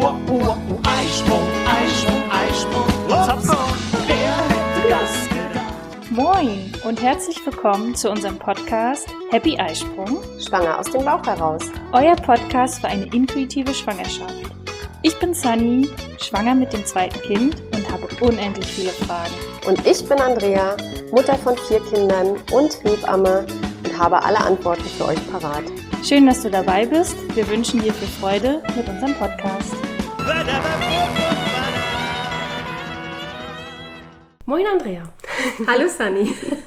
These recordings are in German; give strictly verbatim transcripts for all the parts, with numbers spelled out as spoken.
uh, uh, uh, Eisprung, Eisprung, Eisprung, Hopsapfel, wer hätte das gedacht? Moin und herzlich willkommen zu unserem Podcast Happy Eisprung, Schwanger aus dem Bauch heraus. Euer Podcast für eine intuitive Schwangerschaft. Ich bin Sunny, schwanger mit dem zweiten Kind und habe unendlich viele Fragen. Und ich bin Andrea, Mutter von vier Kindern und Hebamme und habe alle Antworten für euch parat. Schön, dass du dabei bist. Wir wünschen dir viel Freude mit unserem Podcast. Moin Andrea. Hallo Sunny.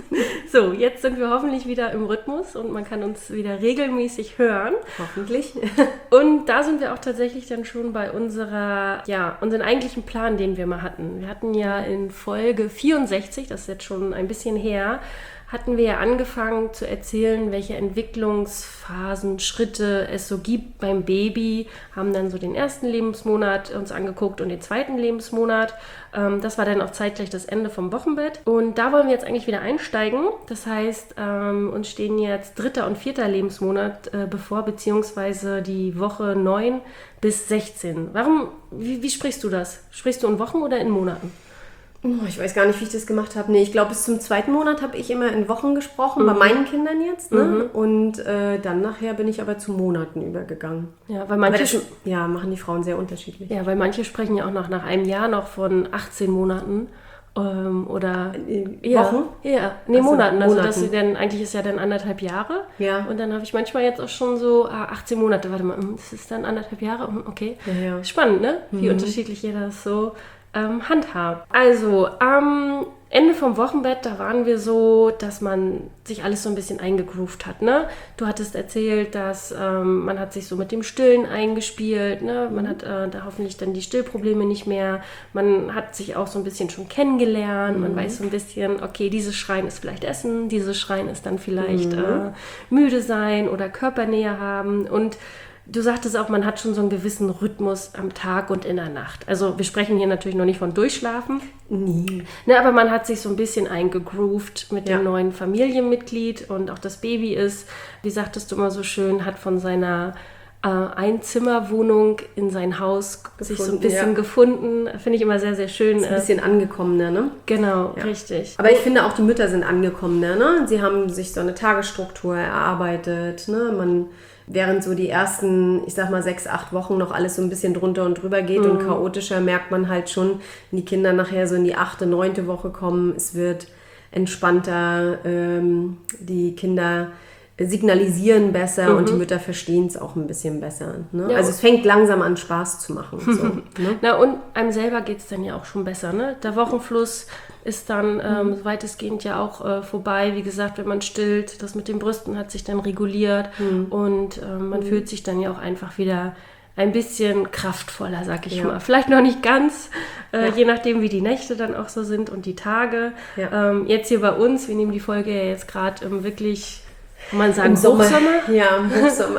So, jetzt sind wir hoffentlich wieder im Rhythmus und man kann uns wieder regelmäßig hören. Hoffentlich. Und da sind wir auch tatsächlich dann schon bei unserer, ja, unseren eigentlichen Plan, den wir mal hatten. Wir hatten ja in Folge vierundsechzig, das ist jetzt schon ein bisschen her, hatten wir ja angefangen zu erzählen, welche Entwicklungsphasen, Schritte es so gibt beim Baby, haben dann so den ersten Lebensmonat uns angeguckt und den zweiten Lebensmonat. Ähm, das war dann auch zeitgleich das Ende vom Wochenbett. Und da wollen wir jetzt eigentlich wieder einsteigen. Das heißt, ähm, uns stehen jetzt dritter und vierter Lebensmonat äh, bevor, beziehungsweise die Woche neun bis sechzehn. Warum, wie, wie sprichst du das? Sprichst du in Wochen oder in Monaten? Oh, ich weiß gar nicht, wie ich das gemacht habe. Nee, ich glaube, bis zum zweiten Monat habe ich immer in Wochen gesprochen, Mhm. bei meinen Kindern jetzt. Ne? Mhm. Und äh, dann nachher bin ich aber zu Monaten übergegangen. Ja, weil Aber manche, das, ja, machen die Frauen sehr unterschiedlich. ja, weil manche sprechen ja auch noch nach einem Jahr noch von achtzehn Monaten ähm, oder Äh, ja, Wochen? Ja, nee, Ach so, Monaten. Also Monaten. dass sie dann, eigentlich ist ja dann anderthalb Jahre. Ja. Und dann habe ich manchmal jetzt auch schon so ah, achtzehn Monate. Warte mal, hm, das ist dann anderthalb Jahre? Hm, Okay. Ja, ja. Spannend, ne? Wie unterschiedlich jeder das so ähm, handhabt. Also, am Ende vom Wochenbett, da waren wir so, dass man sich alles so ein bisschen eingegroovt hat, ne? Du hattest erzählt, dass ähm, man hat sich so mit dem Stillen eingespielt, ne? Man hat äh, da hoffentlich dann die Stillprobleme nicht mehr. Man hat sich auch so ein bisschen schon kennengelernt. Man weiß so ein bisschen, okay, dieses Schreien ist vielleicht Essen, dieses Schreien ist dann vielleicht Mhm. äh, müde sein oder Körpernähe haben. Und du sagtest auch, man hat schon so einen gewissen Rhythmus am Tag und in der Nacht. Also wir sprechen hier natürlich noch nicht von Durchschlafen. Nie. Ne, aber man hat sich so ein bisschen eingegroovt mit Ja. dem neuen Familienmitglied und auch das Baby ist, wie sagtest du immer so schön, hat von seiner äh, Einzimmerwohnung in sein Haus sich so ein Gefunden, bisschen ja. gefunden. Finde ich immer sehr, sehr schön. Ist ein bisschen angekommener, ne? Genau, Ja. richtig. Aber ich finde auch, die Mütter sind angekommener, ne? Sie haben sich so eine Tagesstruktur erarbeitet, ne? Man, während so die ersten, ich sag mal, sechs, acht Wochen noch alles so ein bisschen drunter und drüber geht und chaotischer, merkt man halt schon, wenn die Kinder nachher so in die achte, neunte Woche kommen, es wird entspannter, ähm, die Kinder signalisieren besser und die Mütter verstehen es auch ein bisschen besser. Ne? Ja. Also es fängt langsam an Spaß zu machen. So, ne? Na und einem selber geht es dann ja auch schon besser. Ne? Der Wochenfluss ist dann ähm, weitestgehend ja auch äh, vorbei. Wie gesagt, wenn man stillt, das mit den Brüsten hat sich dann reguliert und ähm, man fühlt sich dann ja auch einfach wieder ein bisschen kraftvoller, sag ich Ja. mal. Vielleicht noch nicht ganz, äh, Ja. je nachdem, wie die Nächte dann auch so sind und die Tage. Ja. Ähm, jetzt hier bei uns, wir nehmen die Folge ja jetzt gerade ähm, wirklich, kann man sagen, Im Sommer. Hochsommer. Ja, im Hochsommer.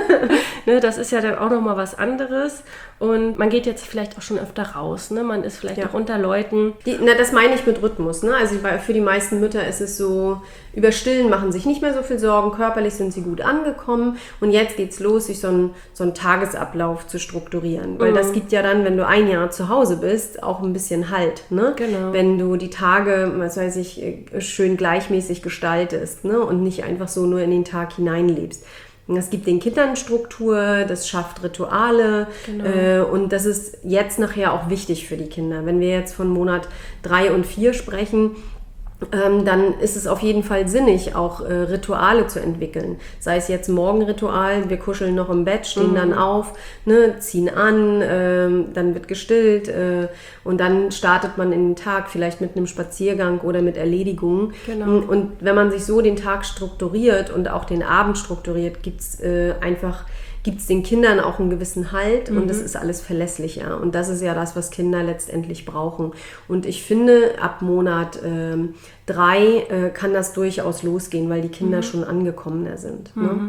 Ne, das ist ja dann auch nochmal was anderes. Und man geht jetzt vielleicht auch schon öfter raus. Ne? Man ist vielleicht Ja. auch unter Leuten. Die, na, das meine ich mit Rhythmus. Ne? Also bei, für die meisten Mütter ist es so, über Stillen machen sich nicht mehr so viel Sorgen, körperlich sind sie gut angekommen und jetzt geht's los, sich so einen, so einen Tagesablauf zu strukturieren. Weil Mhm. das gibt ja dann, wenn du ein Jahr zu Hause bist, auch ein bisschen Halt. Ne? Genau. Wenn du die Tage, was weiß ich, schön gleichmäßig gestaltest, ne? Und nicht einfach so nur in den Tag hineinlebst. Es gibt den Kindern Struktur, das schafft Rituale Genau. äh, und das ist jetzt nachher auch wichtig für die Kinder. Wenn wir jetzt von Monat drei und vier sprechen, ähm, dann ist es auf jeden Fall sinnig, auch äh, Rituale zu entwickeln. Sei es jetzt Morgenritual, wir kuscheln noch im Bett, stehen Mhm. dann auf, ne, ziehen an, ähm, dann wird gestillt äh, und dann startet man in den Tag vielleicht mit einem Spaziergang oder mit Erledigungen. Genau. Und wenn man sich so den Tag strukturiert und auch den Abend strukturiert, gibt es äh, einfach gibt es den Kindern auch einen gewissen Halt und das ist alles verlässlicher. Und das ist ja das, was Kinder letztendlich brauchen. Und ich finde, ab Monat ähm, drei äh, kann das durchaus losgehen, weil die Kinder schon angekommener sind. Ne?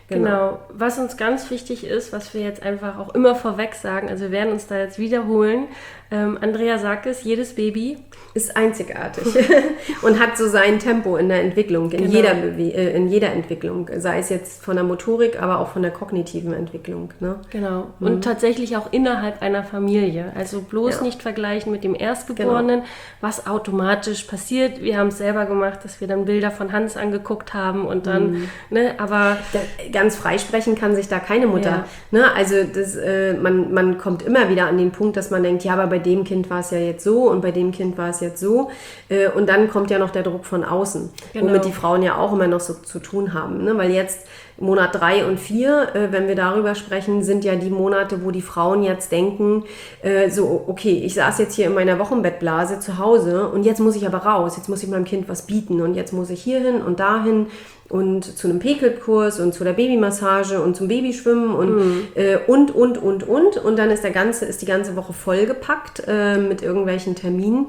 Genau. Genau. Was uns ganz wichtig ist, was wir jetzt einfach auch immer vorweg sagen, also wir werden uns da jetzt wiederholen. Ähm, Andrea sagt es, jedes Baby ist einzigartig und hat so sein Tempo in der Entwicklung, in, Genau. jeder, Bewe- äh, in jeder Entwicklung, sei es jetzt von der Motorik, aber auch von der kognitiven Entwicklung. Ne? Genau. Und mhm. tatsächlich auch innerhalb einer Familie. Also bloß Ja. nicht vergleichen mit dem Erstgeborenen, Genau. was automatisch passiert. Wir haben es selber gemacht, dass wir dann Bilder von Hans angeguckt haben und dann, mhm. ne, aber... Da, ganz freisprechen kann sich da keine Mutter. Ja. Ne? Also das, äh, man, man kommt immer wieder an den Punkt, dass man denkt, ja, aber bei dem Kind war es ja jetzt so und bei dem Kind war es jetzt so. Äh, und dann kommt ja noch der Druck von außen, Genau. womit die Frauen ja auch immer noch so zu tun haben. Ne? Weil jetzt Monat drei und vier, äh, wenn wir darüber sprechen, sind ja die Monate, wo die Frauen jetzt denken, äh, so, okay, ich saß jetzt hier in meiner Wochenbettblase zu Hause und jetzt muss ich aber raus, jetzt muss ich meinem Kind was bieten und jetzt muss ich hierhin und dahin und zu einem P-Clip-Kurs und zu der Babymassage und zum Babyschwimmen und, mhm. äh, und, und, und, und. Und dann ist, der ganze, ist die ganze Woche vollgepackt äh, mit irgendwelchen Terminen.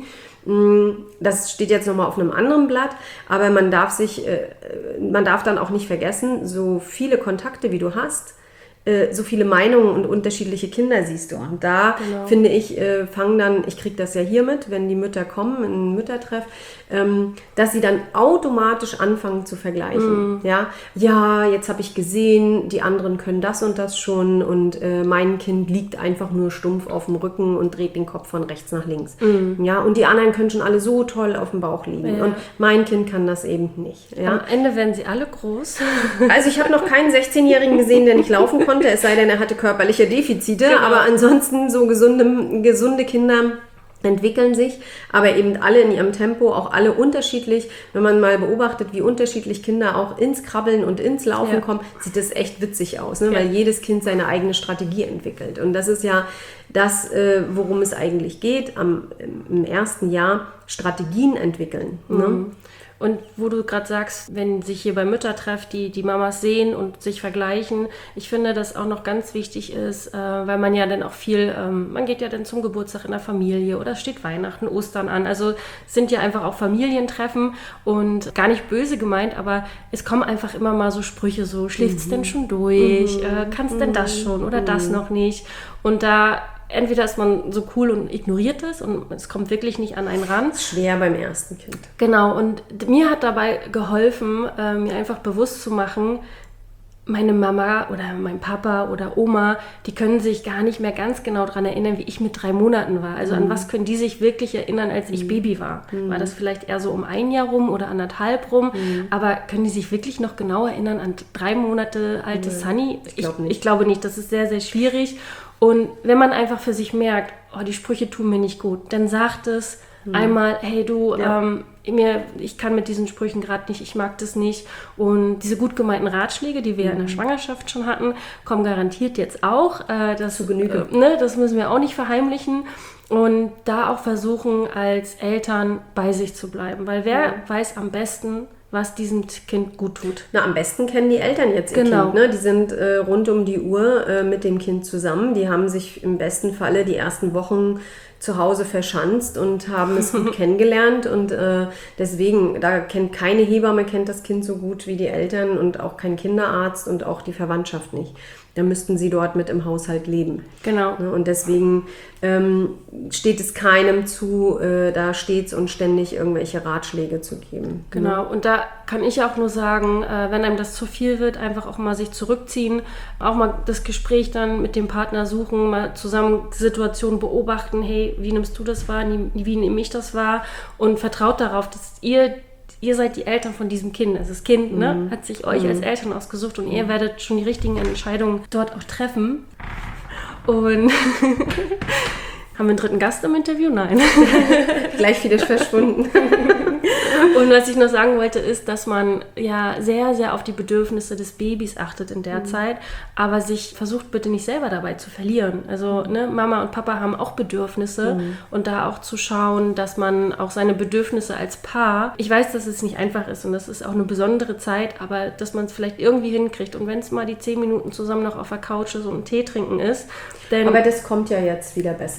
Das steht jetzt nochmal auf einem anderen Blatt, aber man darf sich, äh, man darf dann auch nicht vergessen, so viele Kontakte wie du hast, äh, so viele Meinungen und unterschiedliche Kinder siehst du. Und da Genau. finde ich, äh, fangen dann, ich kriege das ja hier mit, wenn die Mütter kommen in einen Müttertreff, ähm, dass sie dann automatisch anfangen zu vergleichen. Mm. Ja, ja, jetzt habe ich gesehen, die anderen können das und das schon und äh, mein Kind liegt einfach nur stumpf auf dem Rücken und dreht den Kopf von rechts nach links. Mm. Ja, und die anderen können schon alle so toll auf dem Bauch liegen. Ja. Und mein Kind kann das eben nicht. Ja. Am Ende werden sie alle groß. Also ich habe noch keinen sechzehnjährigen gesehen, der nicht laufen konnte, es sei denn, er hatte körperliche Defizite. Genau. Aber ansonsten so gesunde, gesunde Kinder entwickeln sich, aber eben alle in ihrem Tempo, auch alle unterschiedlich. Wenn man mal beobachtet, wie unterschiedlich Kinder auch ins Krabbeln und ins Laufen Ja. kommen, sieht das echt witzig aus, ne? Ja. Weil jedes Kind seine eigene Strategie entwickelt. Und das ist ja das, äh, worum es eigentlich geht, am, im ersten Jahr Strategien entwickeln. Mhm. Ne? Und wo du gerade sagst, wenn sich hier bei Müttertreff die, die Mamas sehen und sich vergleichen, ich finde, dass auch noch ganz wichtig ist, äh, weil man ja dann auch viel, ähm, man geht ja dann zum Geburtstag in der Familie oder steht Weihnachten, Ostern an. Also es sind ja einfach auch Familientreffen und gar nicht böse gemeint, aber es kommen einfach immer mal so Sprüche, so schläft's mhm. denn schon durch, mhm. äh, kannst mhm. denn das schon oder mhm. das noch nicht? Und da entweder ist man so cool und ignoriert es und es kommt wirklich nicht an einen ran. Schwer beim ersten Kind. Genau, und mir hat dabei geholfen, äh, mir einfach bewusst zu machen, meine Mama oder mein Papa oder Oma, die können sich gar nicht mehr ganz genau daran erinnern, wie ich mit drei Monaten war. Also mhm. an was können die sich wirklich erinnern, als ich mhm. Baby war? Mhm. War das vielleicht eher so um ein Jahr rum oder anderthalb rum? Mhm. Aber können die sich wirklich noch genau erinnern an drei Monate alte mhm. Sunny? Ich, glaub nicht. ich glaube nicht, das ist sehr, sehr schwierig. Und wenn man einfach für sich merkt, oh, die Sprüche tun mir nicht gut, dann sagt es mhm. einmal, hey du, ja. ähm, mir, ich kann mit diesen Sprüchen gerade nicht, ich mag das nicht. Und diese gut gemeinten Ratschläge, die wir mhm. in der Schwangerschaft schon hatten, kommen garantiert jetzt auch. Äh, das, Zu Genüge. Äh, ne, das müssen wir auch nicht verheimlichen. Und da auch versuchen, als Eltern bei sich zu bleiben. Weil wer mhm. weiß am besten, was diesem Kind gut tut. Na, am besten kennen die Eltern jetzt ihr Genau. Kind. Ne? Die sind äh, rund um die Uhr äh, mit dem Kind zusammen. Die haben sich im besten Falle die ersten Wochen zu Hause verschanzt und haben es gut kennengelernt. Und äh, deswegen, da kennt keine Hebamme kennt das Kind so gut wie die Eltern und auch kein Kinderarzt und auch die Verwandtschaft nicht. Da müssten sie dort mit im Haushalt leben. Genau. Und deswegen ähm, steht es keinem zu, äh, da stets und ständig irgendwelche Ratschläge zu geben. Genau. Und da kann ich auch nur sagen, äh, wenn einem das zu viel wird, einfach auch mal sich zurückziehen, auch mal das Gespräch dann mit dem Partner suchen, mal zusammen die Situation beobachten, hey, wie nimmst du das wahr, wie nehme ich das wahr und vertraut darauf, dass ihr Ihr seid die Eltern von diesem Kind. Also das Kind ne, Mhm. hat sich euch Mhm. als Eltern ausgesucht und ihr werdet schon die richtigen Entscheidungen dort auch treffen. Und haben wir einen dritten Gast im Interview? Nein. Gleich wieder verschwunden. Und was ich noch sagen wollte, ist, dass man ja sehr, sehr auf die Bedürfnisse des Babys achtet in der mhm. Zeit, aber sich versucht bitte nicht selber dabei zu verlieren. Also ne, Mama und Papa haben auch Bedürfnisse mhm. und da auch zu schauen, dass man auch seine Bedürfnisse als Paar, ich weiß, dass es nicht einfach ist und das ist auch eine besondere Zeit, aber dass man es vielleicht irgendwie hinkriegt und wenn es mal die zehn Minuten zusammen noch auf der Couch ist und einen Tee trinken ist. Denn Aber das kommt ja jetzt wieder besser.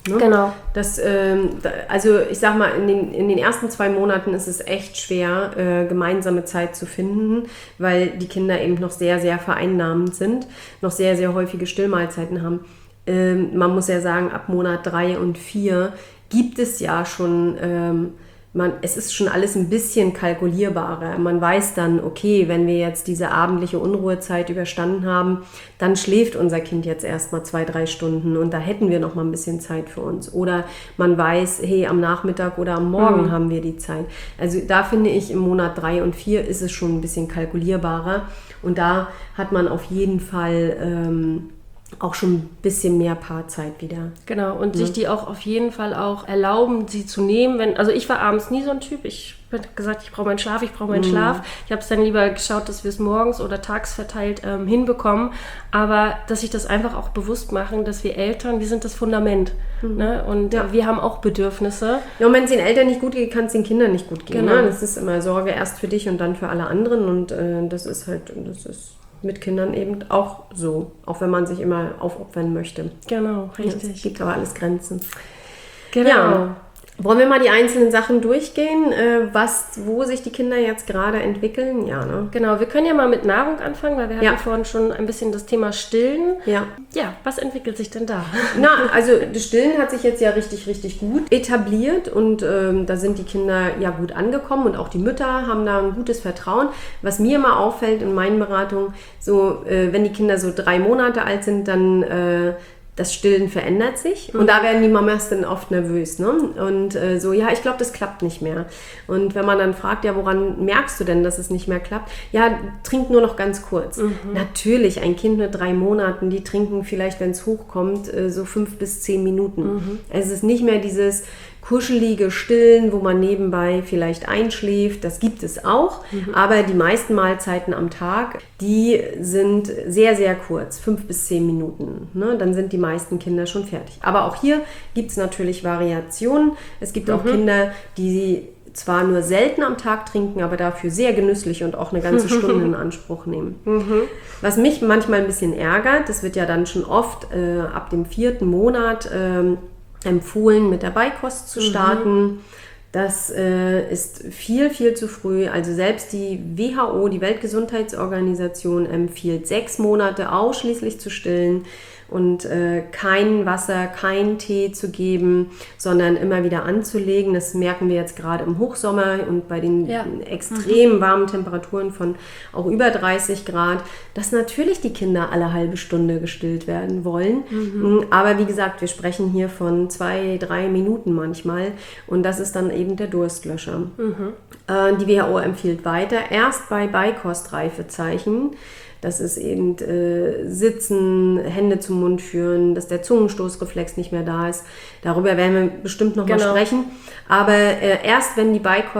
Ne? Genau. Das, ähm, da, also ich sag mal, in den, in den ersten zwei Monaten ist es echt schwer, äh, gemeinsame Zeit zu finden, weil die Kinder eben noch sehr, sehr vereinnahmend sind, noch sehr, sehr häufige Stillmahlzeiten haben. Ähm, man muss ja sagen, ab Monat drei und vier gibt es ja schon, ähm, man, es ist schon alles ein bisschen kalkulierbarer. Man weiß dann, okay, wenn wir jetzt diese abendliche Unruhezeit überstanden haben, dann schläft unser Kind jetzt erstmal zwei, drei Stunden und da hätten wir noch mal ein bisschen Zeit für uns. Oder man weiß, hey, am Nachmittag oder am Morgen mhm. haben wir die Zeit. Also da finde ich, im Monat drei und vier ist es schon ein bisschen kalkulierbarer und da hat man auf jeden Fall ähm, auch schon ein bisschen mehr Paarzeit wieder. Genau, und ja. sich die auch auf jeden Fall auch erlauben, sie zu nehmen. Wenn, also ich war abends nie so ein Typ. Ich habe gesagt, ich brauche meinen Schlaf, ich brauche meinen mhm. Schlaf. Ich habe es dann lieber geschaut, dass wir es morgens oder tags verteilt ähm, hinbekommen. Aber dass sich das einfach auch bewusst machen, dass wir Eltern, wir sind das Fundament. Mhm. Ne? Und ja. wir haben auch Bedürfnisse. Ja, und wenn es den Eltern nicht gut geht, kann es den Kindern nicht gut gehen. Genau. Ne? Das ist immer Sorge erst für dich und dann für alle anderen. Und äh, das ist halt, das ist mit Kindern eben auch so, auch wenn man sich immer aufopfern möchte. Genau, richtig. Es gibt aber alles Grenzen. Genau. Ja. Wollen wir mal die einzelnen Sachen durchgehen, was, wo sich die Kinder jetzt gerade entwickeln? Ja, ne? Genau, wir können ja mal mit Nahrung anfangen, weil wir hatten ja. vorhin schon ein bisschen das Thema Stillen. Ja. Ja, was entwickelt sich denn da? Na, also das Stillen hat sich jetzt ja richtig, richtig gut etabliert und ähm, da sind die Kinder ja gut angekommen und auch die Mütter haben da ein gutes Vertrauen. Was mir immer auffällt in meinen Beratungen, so äh, wenn die Kinder so drei Monate alt sind, dann äh, das Stillen verändert sich und mhm. da werden die Mamas dann oft nervös, ne? Und äh, so, ja, ich glaube, das klappt nicht mehr. Und wenn man dann fragt, ja, woran merkst du denn, dass es nicht mehr klappt? Ja, trink nur noch ganz kurz. Mhm. Natürlich, ein Kind mit drei Monaten, die trinken vielleicht, wenn es hochkommt, äh, so fünf bis zehn Minuten. Mhm. Es ist nicht mehr dieses kuschelige Stillen, wo man nebenbei vielleicht einschläft, das gibt es auch, mhm. aber die meisten Mahlzeiten am Tag, die sind sehr, sehr kurz, fünf bis zehn Minuten, ne? Dann sind die meisten Kinder schon fertig. Aber auch hier gibt es natürlich Variationen. Es gibt mhm. auch Kinder, die zwar nur selten am Tag trinken, aber dafür sehr genüsslich und auch eine ganze Stunde in Anspruch nehmen. Mhm. Was mich manchmal ein bisschen ärgert, das wird ja dann schon oft äh, ab dem vierten Monat ähm, empfohlen, mit der Beikost zu starten. Mhm. Das äh, ist viel, viel zu früh. Also selbst die W H O, die Weltgesundheitsorganisation, empfiehlt sechs Monate ausschließlich zu stillen und äh, kein Wasser, kein Tee zu geben, sondern immer wieder anzulegen. Das merken wir jetzt gerade im Hochsommer und bei den ja. extrem warmen Temperaturen von auch über dreißig Grad, dass natürlich die Kinder alle halbe Stunde gestillt werden wollen. Mhm. Aber wie gesagt, wir sprechen hier von zwei, drei Minuten manchmal und das ist dann eben der Durstlöscher. Mhm. Äh, die W H O empfiehlt weiter, erst bei Beikostreifezeichen, das ist eben äh, Sitzen, Hände zum Mund führen, dass der Zungenstoßreflex nicht mehr da ist. Darüber werden wir bestimmt noch genau. mal sprechen. Aber äh, erst wenn die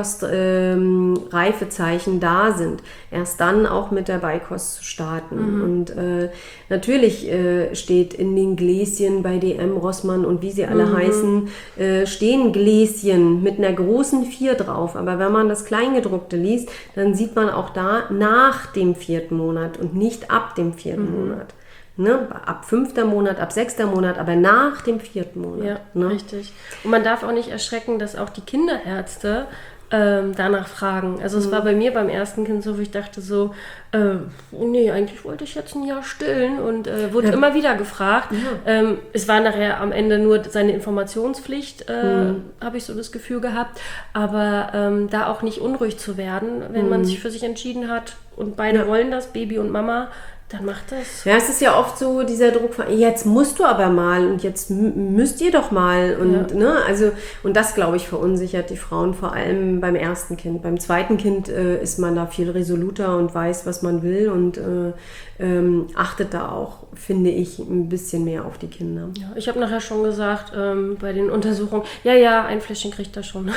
Beikost-Reifezeichen äh, da sind, erst dann auch mit der Beikost zu starten. Mhm. Und äh, natürlich äh, steht in den Gläschen bei D M, Rossmann und wie sie alle mhm. heißen, äh, stehen Gläschen mit einer großen vier drauf. Aber wenn man das Kleingedruckte liest, dann sieht man auch da nach dem vierten Monat und nicht ab dem vierten mhm. Monat. Ne? Ab fünfter Monat, ab sechster Monat, aber nach dem vierten Monat. Ja, ne? richtig. Und man darf auch nicht erschrecken, dass auch die Kinderärzte ähm, danach fragen. Also es mhm. war bei mir beim ersten Kind so, wo ich dachte so, äh, nee, eigentlich wollte ich jetzt ein Jahr stillen und äh, wurde ja. immer wieder gefragt. Ja. Ähm, es war nachher am Ende nur seine Informationspflicht, äh, mhm. habe ich so das Gefühl gehabt. Aber ähm, da auch nicht unruhig zu werden, wenn mhm. man sich für sich entschieden hat und beide ja. wollen das, Baby und Mama, dann macht das. Ja, es ist ja oft so dieser Druck von, jetzt musst du aber mal und jetzt m- müsst ihr doch mal. Und, ja. ne, also, und das, glaube ich, verunsichert die Frauen vor allem beim ersten Kind. Beim zweiten Kind äh, ist man da viel resoluter und weiß, was man will und äh, ähm, achtet da auch, finde ich, ein bisschen mehr auf die Kinder. Ja, ich habe nachher schon gesagt, ähm, bei den Untersuchungen, ja, ja, ein Fläschchen kriegt er schon.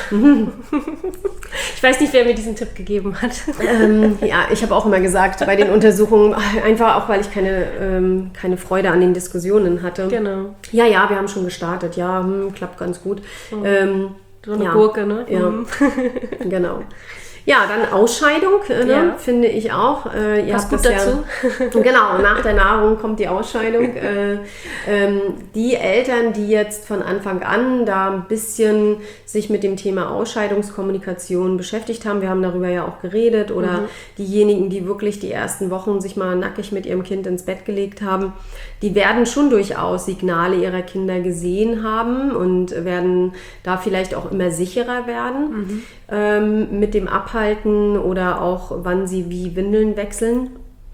Ich weiß nicht, wer mir diesen Tipp gegeben hat. Ähm, ja, ich habe auch immer gesagt, bei den Untersuchungen, einfach auch, weil ich keine, ähm, keine Freude an den Diskussionen hatte. Genau. Ja, ja, wir haben schon gestartet. Ja, hm, klappt ganz gut. Mhm. Ähm, so eine ja, Gurke, ne? Ja, mhm. genau. Ja, dann Ausscheidung, äh, ne, Ja. finde ich auch. Äh, ihr Passt habt gut das dazu. Ja, genau, nach der Nahrung kommt die Ausscheidung. äh, ähm, die Eltern, die jetzt von Anfang an da ein bisschen sich mit dem Thema Ausscheidungskommunikation beschäftigt haben, wir haben darüber ja auch geredet, oder Mhm. diejenigen, die wirklich die ersten Wochen sich mal nackig mit ihrem Kind ins Bett gelegt haben, die werden schon durchaus Signale ihrer Kinder gesehen haben und werden da vielleicht auch immer sicherer werden ähm, mit dem Abhalten oder auch wann sie wie Windeln wechseln.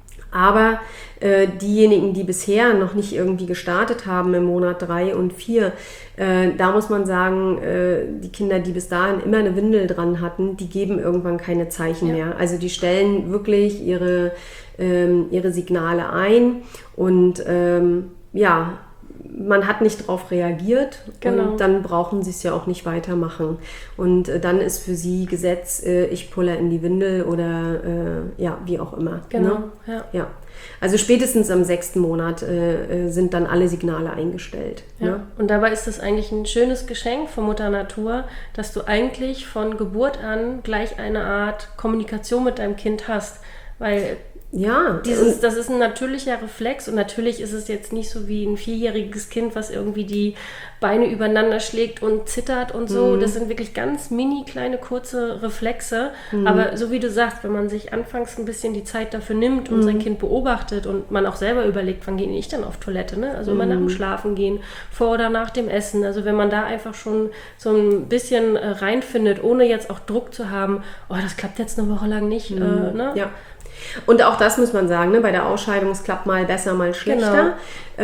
Aber äh, diejenigen, die bisher noch nicht irgendwie gestartet haben im Monat drei und vier, äh, da muss man sagen, äh, die Kinder, die bis dahin immer eine Windel dran hatten, die geben irgendwann keine Zeichen Ja. mehr. Also die stellen wirklich ihre, ähm, ihre Signale ein und ähm, ja, man hat nicht darauf reagiert, Genau. und dann brauchen sie es ja auch nicht weitermachen. Und äh, dann ist für sie Gesetz, äh, ich pulle in die Windel oder äh, ja, wie auch immer. Genau, Ne? ja. Ja. Also spätestens am sechsten Monat äh, äh, sind dann alle Signale eingestellt. Ja. Ne? Und dabei ist es eigentlich ein schönes Geschenk von Mutter Natur, dass du eigentlich von Geburt an gleich eine Art Kommunikation mit deinem Kind hast. Weil Ja, dieses, das ist ein natürlicher Reflex, und natürlich ist es jetzt nicht so wie ein vierjähriges Kind, was irgendwie die Beine übereinander schlägt und zittert und so. Das sind wirklich ganz mini kleine kurze Reflexe. Aber so wie du sagst, wenn man sich anfangs ein bisschen die Zeit dafür nimmt und sein Kind beobachtet und man auch selber überlegt, wann gehe ich dann auf Toilette, ne? Also immer nach dem Schlafen gehen, vor oder nach dem Essen. Also wenn man da einfach schon so ein bisschen äh, reinfindet, ohne jetzt auch Druck zu haben, oh, das klappt jetzt eine Woche lang nicht, äh, ne? ja. Und auch das muss man sagen, ne? Bei der Ausscheidung, es klappt mal besser, mal schlechter.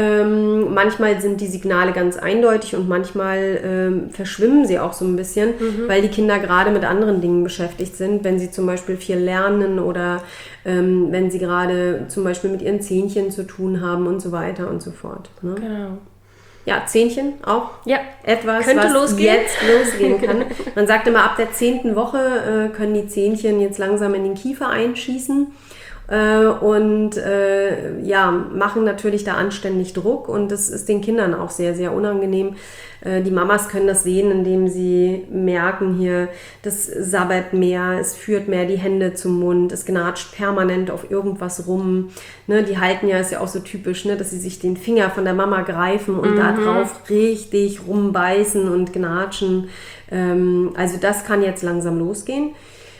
Ähm, manchmal sind die Signale ganz eindeutig und manchmal ähm, verschwimmen sie auch so ein bisschen, weil die Kinder gerade mit anderen Dingen beschäftigt sind, wenn sie zum Beispiel viel lernen oder ähm, wenn sie gerade zum Beispiel mit ihren Zähnchen zu tun haben und so weiter und so fort. Ne? Genau. Ja, Zähnchen auch. Ja, Etwas, Könnte was losgehen. jetzt losgehen kann. Man sagt immer, ab der zehnten Woche äh, können die Zähnchen jetzt langsam in den Kiefer einschießen äh, und äh, ja, machen natürlich da anständig Druck, und das ist den Kindern auch sehr, sehr unangenehm. Äh, die Mamas können das sehen, indem sie merken hier, das sabbert mehr, es führt mehr die Hände zum Mund, es gnatscht permanent auf irgendwas rum. Ne, die halten ja, ist ja auch so typisch, ne, dass sie sich den Finger von der Mama greifen und da drauf richtig rumbeißen und gnatschen. Ähm, also das kann jetzt langsam losgehen.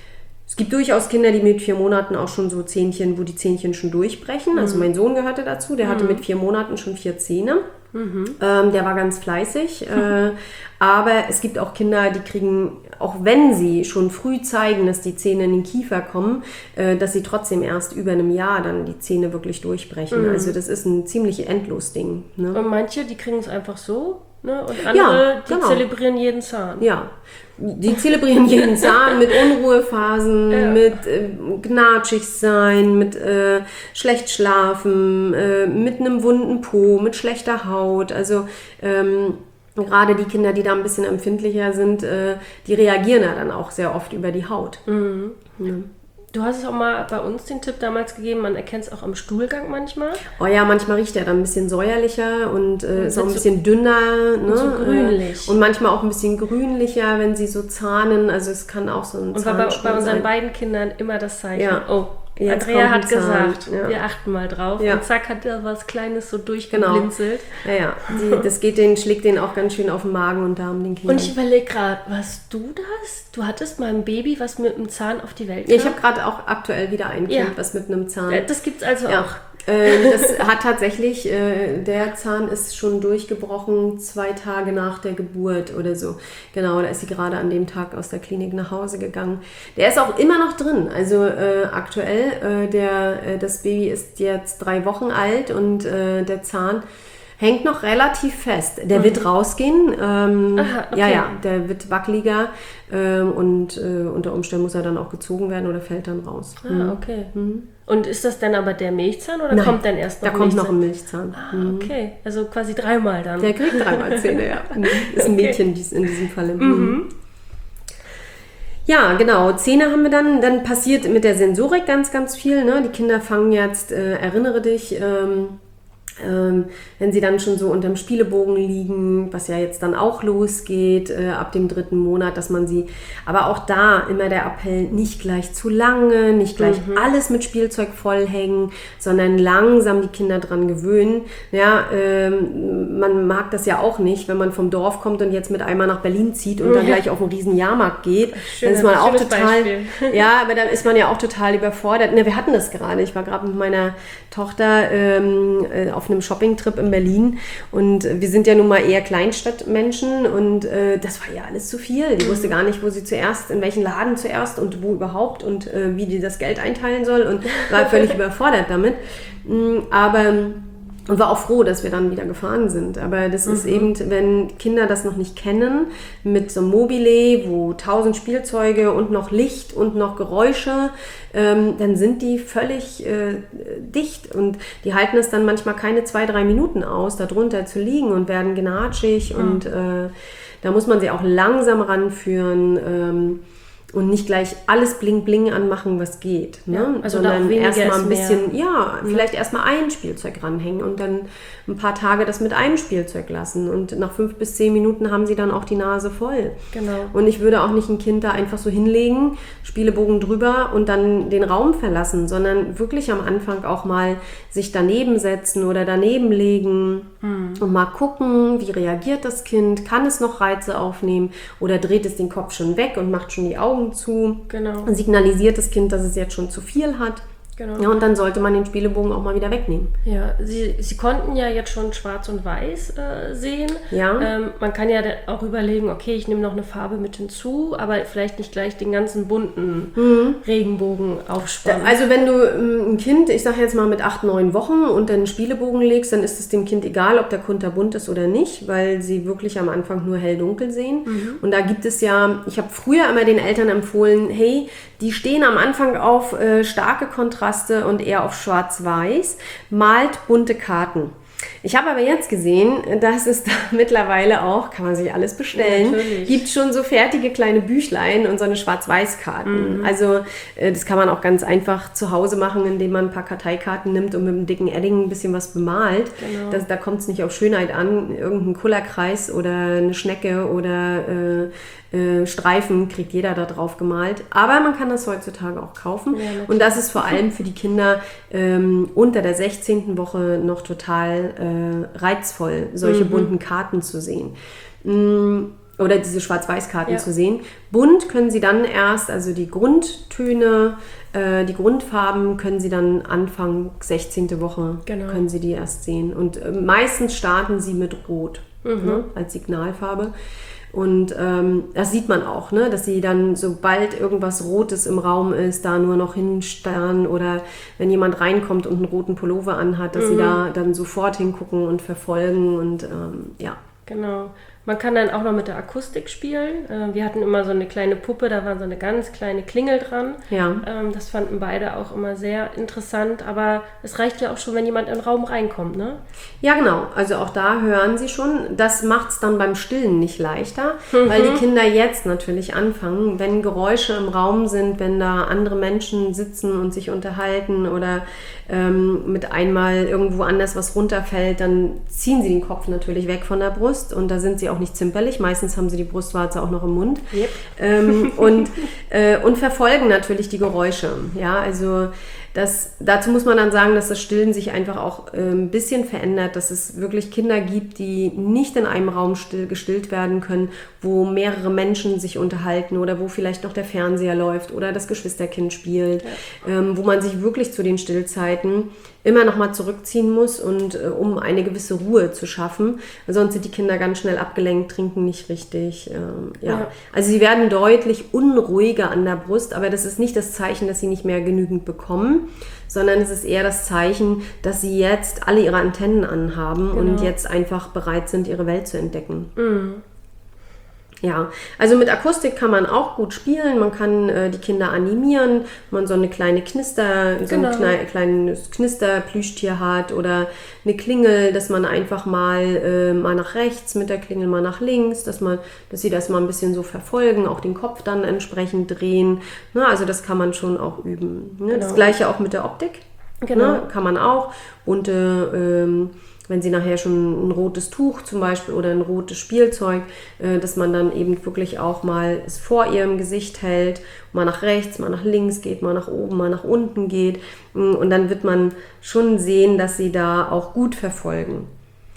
Es gibt durchaus Kinder, die mit vier Monaten auch schon so Zähnchen, wo die Zähnchen schon durchbrechen. Also mein Sohn gehörte dazu, der hatte mit vier Monaten schon vier Zähne. Ähm, der war ganz fleißig. Äh, aber es gibt auch Kinder, die kriegen, auch wenn sie schon früh zeigen, dass die Zähne in den Kiefer kommen, äh, dass sie trotzdem erst über einem Jahr dann die Zähne wirklich durchbrechen. Also das ist ein ziemlich Endlos-Ding. Ne? Und manche, die kriegen es einfach so, ne? Und andere, Ja, die genau. zelebrieren jeden Zahn. Ja, die zelebrieren jeden Zahn mit Unruhephasen, Ja. mit äh, gnatschig sein, mit äh, schlecht schlafen, äh, mit einem wunden Po, mit schlechter Haut. Also ähm, gerade die Kinder, die da ein bisschen empfindlicher sind, äh, die reagieren ja dann auch sehr oft über die Haut. Du hast es auch mal bei uns den Tipp damals gegeben, man erkennt es auch am Stuhlgang manchmal. Oh ja, manchmal riecht er dann ein bisschen säuerlicher und äh, ist auch ein so- bisschen dünner. Ne? so grünlich. Äh, Und manchmal auch ein bisschen grünlicher, wenn sie so zahnen. Also es kann auch so ein Und war bei, Zahnschmelz bei unseren sein. beiden Kindern immer das Zeichen. Ja. Oh, Jetzt Andrea kommt ein hat Zahn, gesagt, ja. wir achten mal drauf. Ja. Und zack, hat er was Kleines so Genau. durchgeblinzelt. Ja, ja. Die, das geht den, schlägt den auch ganz schön auf den Magen und Darm, den Kindern. Und ich überlege gerade, warst du das? Du hattest mal ein Baby, was mit einem Zahn auf die Welt kam? ja, ich habe gerade auch aktuell wieder ein Kind, Ja. was mit einem Zahn. Äh, Das gibt's also ja. auch. Äh, das hat tatsächlich, äh, der Zahn ist schon durchgebrochen zwei Tage nach der Geburt oder so. Genau, da ist sie gerade an dem Tag aus der Klinik nach Hause gegangen. Der ist auch immer noch drin. Also äh, aktuell, äh, der, äh, das Baby ist jetzt drei Wochen alt und äh, der Zahn hängt noch relativ fest. Der wird rausgehen. Ähm, Aha, okay. Ja, ja, der wird wackeliger ähm, und äh, unter Umständen muss er dann auch gezogen werden oder fällt dann raus. Ah, okay. Und ist das dann aber der Milchzahn oder Nein, kommt dann erst noch Da kommt noch Milchzahn? ein Milchzahn. Ah, okay. Also quasi dreimal dann. Der kriegt dreimal Zähne, ja. Ist ein Mädchen dies- in diesem Falle. Mhm. Ja, genau. Zähne haben wir dann. Dann passiert mit der Sensorik ganz, ganz viel. Ne? Die Kinder fangen jetzt, äh, erinnere dich, ähm, Ähm, wenn sie dann schon so unterm Spielebogen liegen, was ja jetzt dann auch losgeht äh, ab dem dritten Monat, dass man sie, aber auch da immer der Appell, nicht gleich zu lange, nicht gleich mhm. alles mit Spielzeug vollhängen, sondern langsam die Kinder dran gewöhnen. Ja, ähm, man mag das ja auch nicht, wenn man vom Dorf kommt und jetzt mit einmal nach Berlin zieht und mhm. dann gleich auf einen riesen Jahrmarkt geht. Schön, dann ist man auch total, Beispiel. ja, aber dann ist man ja auch total überfordert. Ne, wir hatten das gerade. Ich war gerade mit meiner Tochter ähm, auf einem Shoppingtrip in Berlin und wir sind ja nun mal eher Kleinstadtmenschen und äh, das war ja alles zu viel. Die wusste gar nicht, wo sie zuerst, in welchen Laden zuerst und wo überhaupt und äh, wie die das Geld einteilen soll und war völlig überfordert damit. Aber und war auch froh, dass wir dann wieder gefahren sind. Aber das mhm. ist eben, wenn Kinder das noch nicht kennen, mit so einem Mobile, wo tausend Spielzeuge und noch Licht und noch Geräusche, ähm, dann sind die völlig äh, dicht. Und die halten es dann manchmal keine zwei, drei Minuten aus, da drunter zu liegen und werden gnatschig. Mhm. Und äh, da muss man sie auch langsam ranführen. Ähm, Und nicht gleich alles bling bling anmachen, was geht. Ne? Ja, also sondern erstmal ein bisschen, mehr. ja, vielleicht erstmal ein Spielzeug ranhängen und dann ein paar Tage das mit einem Spielzeug lassen. Und nach fünf bis zehn Minuten haben sie dann auch die Nase voll. Genau. Und ich würde auch nicht ein Kind da einfach so hinlegen, Spielebogen drüber und dann den Raum verlassen, sondern wirklich am Anfang auch mal sich daneben setzen oder daneben legen mhm. und mal gucken, wie reagiert das Kind, kann es noch Reize aufnehmen oder dreht es den Kopf schon weg und macht schon die Augen zu, genau. signalisiert das Kind, dass es jetzt schon zu viel hat. Genau. Ja, und dann sollte man den Spielebogen auch mal wieder wegnehmen. Ja, Sie, Sie konnten ja jetzt schon schwarz und weiß äh, sehen. Ja. Ähm, man kann ja auch überlegen, okay, ich nehme noch eine Farbe mit hinzu, aber vielleicht nicht gleich den ganzen bunten mhm. Regenbogen aufspannen. Also wenn du ähm, ein Kind, ich sage jetzt mal mit acht, neun Wochen und dann einen Spielebogen legst, dann ist es dem Kind egal, ob der kunterbunt ist oder nicht, weil sie wirklich am Anfang nur hell-dunkel sehen. Mhm. Und da gibt es ja, ich habe früher immer den Eltern empfohlen, hey, die stehen am Anfang auf äh, starke Kontraste und eher auf schwarz-weiß, malt bunte Karten. Ich habe aber jetzt gesehen, dass es da mittlerweile auch, kann man sich alles bestellen, ja, gibt schon so fertige kleine Büchlein und so eine Schwarz-Weiß-Karten. Mhm. Also das kann man auch ganz einfach zu Hause machen, indem man ein paar Karteikarten nimmt und mit einem dicken Edding ein bisschen was bemalt. Genau. Das, da kommt es nicht auf Schönheit an, irgendein Kullerkreis oder eine Schnecke oder äh, äh, Streifen kriegt jeder da drauf gemalt. Aber man kann das heutzutage auch kaufen. Ja, und das ist vor allem für die Kinder ähm, unter der sechzehnten Woche noch total äh, reizvoll, solche mhm. bunten Karten zu sehen. Mm, oder diese Schwarz-Weiß-Karten ja. zu sehen. Bunt können sie dann erst, also die Grundtöne, äh, die Grundfarben können sie dann Anfang sechzehnte Woche, genau. können sie die erst sehen. Und äh, meistens starten sie mit Rot mhm. ne, als Signalfarbe. Und ähm, das sieht man auch, ne, dass sie dann, sobald irgendwas Rotes im Raum ist, da nur noch hinstarren oder wenn jemand reinkommt und einen roten Pullover anhat, dass mhm. sie da dann sofort hingucken und verfolgen und ähm, ja. Genau. Man kann dann auch noch mit der Akustik spielen. Wir hatten immer so eine kleine Puppe, da war so eine ganz kleine Klingel dran. Ja. Das fanden beide auch immer sehr interessant. Aber es reicht ja auch schon, wenn jemand in den Raum reinkommt, ne? Ja, genau. Also auch da hören sie schon. Das macht es dann beim Stillen nicht leichter, mhm. weil die Kinder jetzt natürlich anfangen, wenn Geräusche im Raum sind, wenn da andere Menschen sitzen und sich unterhalten oder ähm, mit einmal irgendwo anders was runterfällt, dann ziehen sie den Kopf natürlich weg von der Brust und da sind sie auch nicht zimperlich. Meistens haben sie die Brustwarze auch noch im Mund. Yep. Ähm, und, äh, und verfolgen natürlich die Geräusche. Ja, also das, dazu muss man dann sagen, dass das Stillen sich einfach auch äh, ein bisschen verändert, dass es wirklich Kinder gibt, die nicht in einem Raum still, gestillt werden können, wo mehrere Menschen sich unterhalten oder wo vielleicht noch der Fernseher läuft oder das Geschwisterkind spielt, ja. ähm, wo man sich wirklich zu den Stillzeiten immer noch mal zurückziehen muss und äh, um eine gewisse Ruhe zu schaffen. Sonst sind die Kinder ganz schnell abgelenkt, trinken nicht richtig. Ähm, ja. ja. Also sie werden deutlich unruhiger an der Brust, aber das ist nicht das Zeichen, dass sie nicht mehr genügend bekommen, sondern es ist eher das Zeichen, dass sie jetzt alle ihre Antennen anhaben genau. und jetzt einfach bereit sind, ihre Welt zu entdecken. Mhm. Ja, also mit Akustik kann man auch gut spielen, man kann äh, die Kinder animieren, wenn man so eine kleine Knister, so genau. ein knei- kleines Knister-Plüschtier hat oder eine Klingel, dass man einfach mal, äh, mal nach rechts mit der Klingel, mal nach links, dass man, dass sie das mal ein bisschen so verfolgen, auch den Kopf dann entsprechend drehen. Na, also das kann man schon auch üben. Ne? Genau. Das gleiche auch mit der Optik. Genau. Ne? Kann man auch. Bunte, ähm, wenn sie nachher schon ein rotes Tuch zum Beispiel oder ein rotes Spielzeug, äh, dass man dann eben wirklich auch mal es vor ihrem Gesicht hält, mal nach rechts, mal nach links geht, mal nach oben, mal nach unten geht. Und dann wird man schon sehen, dass sie da auch gut verfolgen.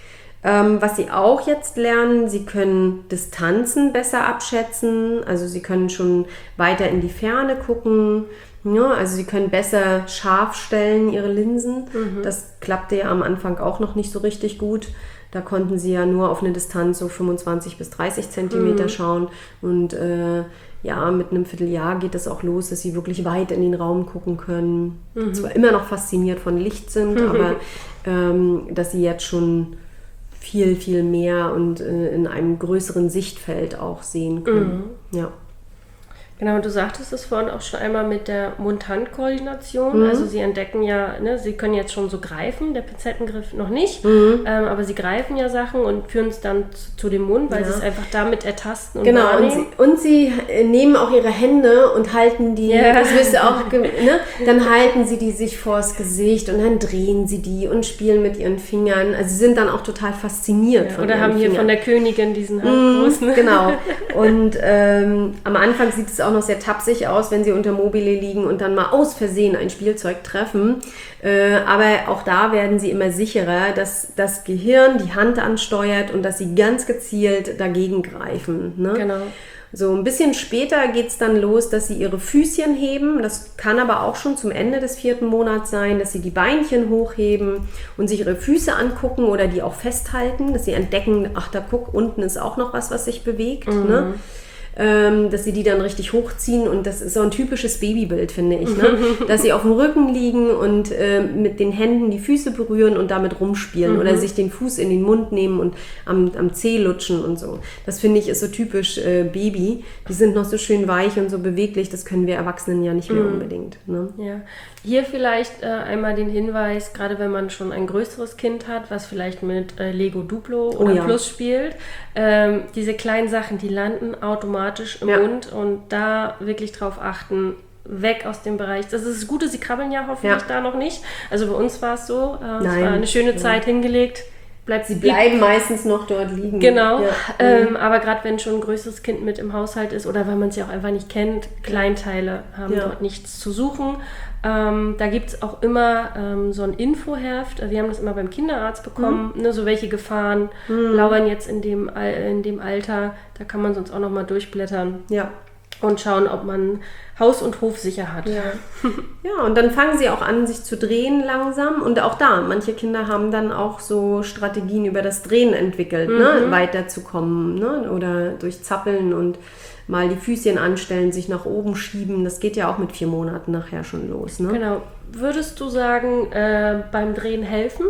Ähm, was sie auch jetzt lernen, sie können Distanzen besser abschätzen, also sie können schon weiter in die Ferne gucken, ja, also sie können besser scharf stellen, ihre Linsen. Mhm. Das klappte ja am Anfang auch noch nicht so richtig gut. Da konnten sie ja nur auf eine Distanz so fünfundzwanzig bis dreißig Zentimeter mhm. schauen und äh, ja, mit einem Vierteljahr geht es auch los, dass sie wirklich weit in den Raum gucken können. Mhm. Zwar immer noch fasziniert von Licht sind, mhm. aber ähm, dass sie jetzt schon viel, viel mehr und äh, in einem größeren Sichtfeld auch sehen können. Mhm. Ja. Genau, du sagtest es vorhin auch schon einmal mit der Mund-Hand-Koordination. Mhm. Also sie entdecken ja, ne, sie können jetzt schon so greifen, der Pinzettengriff noch nicht, mhm. ähm, aber sie greifen ja Sachen und führen es dann zu, zu dem Mund, weil ja. sie es einfach damit ertasten und genau, wahrnehmen. Und sie, und sie nehmen auch ihre Hände und halten die, ja. das wirst du auch, ne? Dann halten sie die sich vors Gesicht und dann drehen sie die und spielen mit ihren Fingern. Also sie sind dann auch total fasziniert ja, von oder ihren haben hier Fingern. von der Königin diesen halt mhm, großen. Genau. Und ähm, am Anfang sieht es auch noch sehr tapsig aus, wenn sie unter Mobile liegen und dann mal aus Versehen ein Spielzeug treffen. Äh, aber auch da werden sie immer sicherer, dass das Gehirn die Hand ansteuert und dass sie ganz gezielt dagegen greifen. Ne? Genau. So ein bisschen später geht es dann los, dass sie ihre Füßchen heben. Das kann aber auch schon zum Ende des vierten Monats sein, dass sie die Beinchen hochheben und sich ihre Füße angucken oder die auch festhalten, dass sie entdecken, ach da guck, unten ist auch noch was, was sich bewegt. Mhm. Ne? Ähm, dass sie die dann richtig hochziehen und das ist so ein typisches Babybild, finde ich, ne? Dass sie auf dem Rücken liegen und äh, mit den Händen die Füße berühren und damit rumspielen mhm. oder sich den Fuß in den Mund nehmen und am, am Zeh lutschen und so. Das finde ich ist so typisch äh, Baby. Die sind noch so schön weich und so beweglich, das können wir Erwachsenen ja nicht mehr mhm. unbedingt. Ne? Ja. Hier vielleicht äh, einmal den Hinweis, gerade wenn man schon ein größeres Kind hat, was vielleicht mit äh, Lego Duplo oder oh, ja. Plus spielt, ähm, diese kleinen Sachen, die landen automatisch im ja. Mund und da wirklich drauf achten, weg aus dem Bereich. Das ist das Gute, sie krabbeln ja hoffentlich ja. da noch nicht. Also bei uns war es so, äh, es war eine schöne ja. Zeit hingelegt. Bleibt sie bleiben die, meistens noch dort liegen. Genau, ja. ähm, aber gerade wenn schon ein größeres Kind mit im Haushalt ist oder weil man es ja auch einfach nicht kennt, Kleinteile haben ja. dort nichts zu suchen. Ähm, da gibt es auch immer ähm, so ein Infoheft. Wir haben das immer beim Kinderarzt bekommen. Mhm. Ne, so welche Gefahren mhm. lauern jetzt in dem, in dem Alter. Da kann man sonst auch noch mal durchblättern. Ja. Und schauen, ob man Haus und Hof sicher hat. Ja. Ja, und dann fangen sie auch an, sich zu drehen langsam. Und auch da, manche Kinder haben dann auch so Strategien über das Drehen entwickelt, mhm. ne? Weiterzukommen, ne? Oder durch Zappeln und mal die Füßchen anstellen, sich nach oben schieben. Das geht ja auch mit vier Monaten nachher schon los. Ne? Genau. Würdest du sagen, äh, beim Drehen helfen?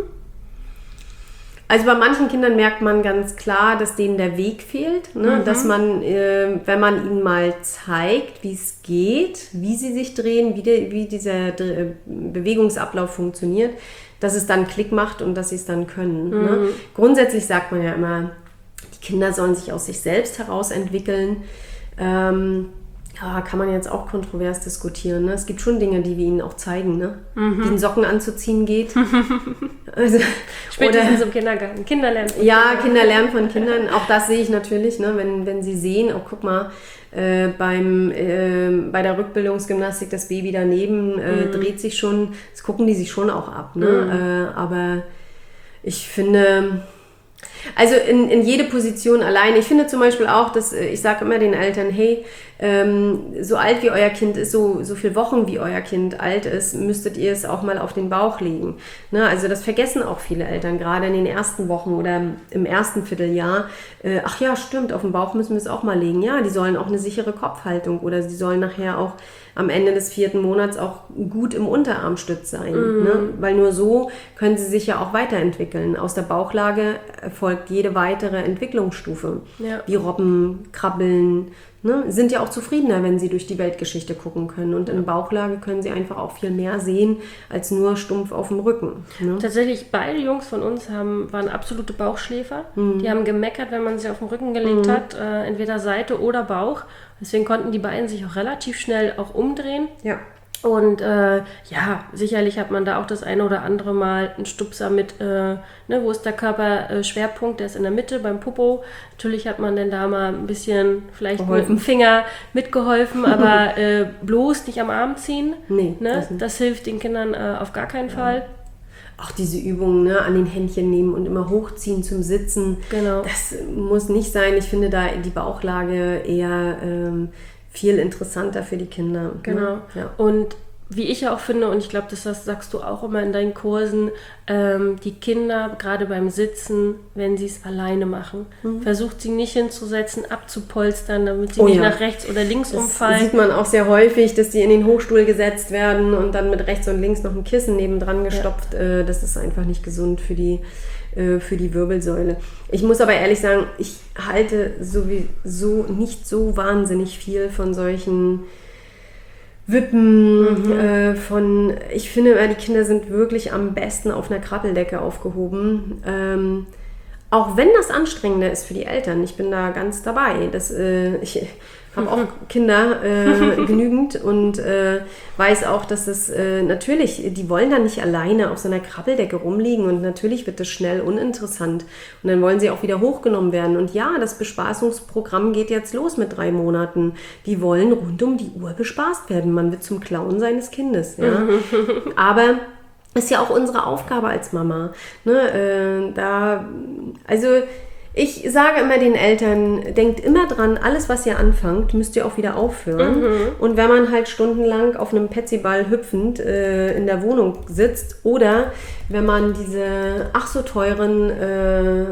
Also bei manchen Kindern merkt man ganz klar, dass denen der Weg fehlt, ne? Mhm. Dass man, äh, wenn man ihnen mal zeigt, wie es geht, wie sie sich drehen, wie, de, wie dieser Dre- Bewegungsablauf funktioniert, dass es dann Klick macht und dass sie es dann können. Mhm. Ne? Grundsätzlich sagt man ja immer, die Kinder sollen sich aus sich selbst heraus entwickeln. Ähm, ja, kann man jetzt auch kontrovers diskutieren. Ne? Es gibt schon Dinge, die wir ihnen auch zeigen, ne? Mhm. Wie ein Socken anzuziehen geht. Also, spätestens oder, im Kindergarten. Kinder lernen von Ja, Kindern. Kinder lernen von Kindern. Auch das sehe ich natürlich, ne? wenn, wenn sie sehen, oh guck mal, äh, beim, äh, bei der Rückbildungsgymnastik das Baby daneben äh, mhm. dreht sich schon, das gucken die sich schon auch ab. Ne? Mhm. Äh, aber ich finde... Also in, in jede Position allein. Ich finde zum Beispiel auch, dass ich sage immer den Eltern, hey, ähm, so alt wie euer Kind ist, so, so viele Wochen wie euer Kind alt ist, müsstet ihr es auch mal auf den Bauch legen. Ne? Also das vergessen auch viele Eltern, gerade in den ersten Wochen oder im ersten Vierteljahr. Äh, ach ja, stimmt, auf den Bauch müssen wir es auch mal legen. Ja, die sollen auch eine sichere Kopfhaltung oder sie sollen nachher auch am Ende des vierten Monats auch gut im Unterarmstütz sein. Mhm. Ne? Weil nur so können sie sich ja auch weiterentwickeln. Aus der Bauchlage erfolgt jede weitere Entwicklungsstufe. Ja. Wie Robben, Krabbeln, ne? Sind ja auch zufriedener, wenn sie durch die Weltgeschichte gucken können. Und in Bauchlage können sie einfach auch viel mehr sehen, als nur stumpf auf dem Rücken. Ne? Tatsächlich, beide Jungs von uns haben, waren absolute Bauchschläfer. Mhm. Die haben gemeckert, wenn man sie auf den Rücken gelegt Mhm. hat, äh, entweder Seite oder Bauch. Deswegen konnten die beiden sich auch relativ schnell auch umdrehen. Ja. Und äh, ja, sicherlich hat man da auch das eine oder andere Mal einen Stupser mit, äh, ne, wo ist der Körperschwerpunkt, der ist in der Mitte beim Popo. Natürlich hat man dann da mal ein bisschen vielleicht Geholfen. mit dem Finger mitgeholfen, aber äh, bloß nicht am Arm ziehen. Nee, ne? das nicht. Das hilft den Kindern äh, auf gar keinen Fall. Auch diese Übungen, ne, an den Händchen nehmen und immer hochziehen zum Sitzen. Genau. Das muss nicht sein. Ich finde da die Bauchlage eher ähm, viel interessanter für die Kinder. Genau. Ne? Ja. Und wie ich ja auch finde, und ich glaube, das sagst du auch immer in deinen Kursen, ähm, die Kinder, gerade beim Sitzen, wenn sie es alleine machen, mhm. versucht sie nicht hinzusetzen, abzupolstern, damit sie oh, nicht ja. nach rechts oder links das umfallen. Sieht man auch sehr häufig, dass die in den Hochstuhl gesetzt werden und dann mit rechts und links noch ein Kissen nebendran gestopft. Ja. Das ist einfach nicht gesund für die, für die Wirbelsäule. Ich muss aber ehrlich sagen, ich halte sowieso nicht so wahnsinnig viel von solchen Wippen, mhm. äh, von, ich finde, die Kinder sind wirklich am besten auf einer Krabbeldecke aufgehoben. Ähm, auch wenn das anstrengender ist für die Eltern. Ich bin da ganz dabei. Das, äh, ich habe auch Kinder äh, genügend und äh, weiß auch, dass es äh, natürlich, die wollen da nicht alleine auf so einer Krabbeldecke rumliegen und natürlich wird das schnell uninteressant und dann wollen sie auch wieder hochgenommen werden. Und ja, das Bespaßungsprogramm geht jetzt los mit drei Monaten. Die wollen rund um die Uhr bespaßt werden. Man wird zum Clown seines Kindes. Ja? Aber ist ja auch unsere Aufgabe als Mama. Ne? Äh, da, also ich sage immer den Eltern, denkt immer dran, alles, was ihr anfangt, müsst ihr auch wieder aufhören. Mhm. Und wenn man halt stundenlang auf einem Petsyball hüpfend äh, in der Wohnung sitzt oder wenn man diese ach so teuren äh,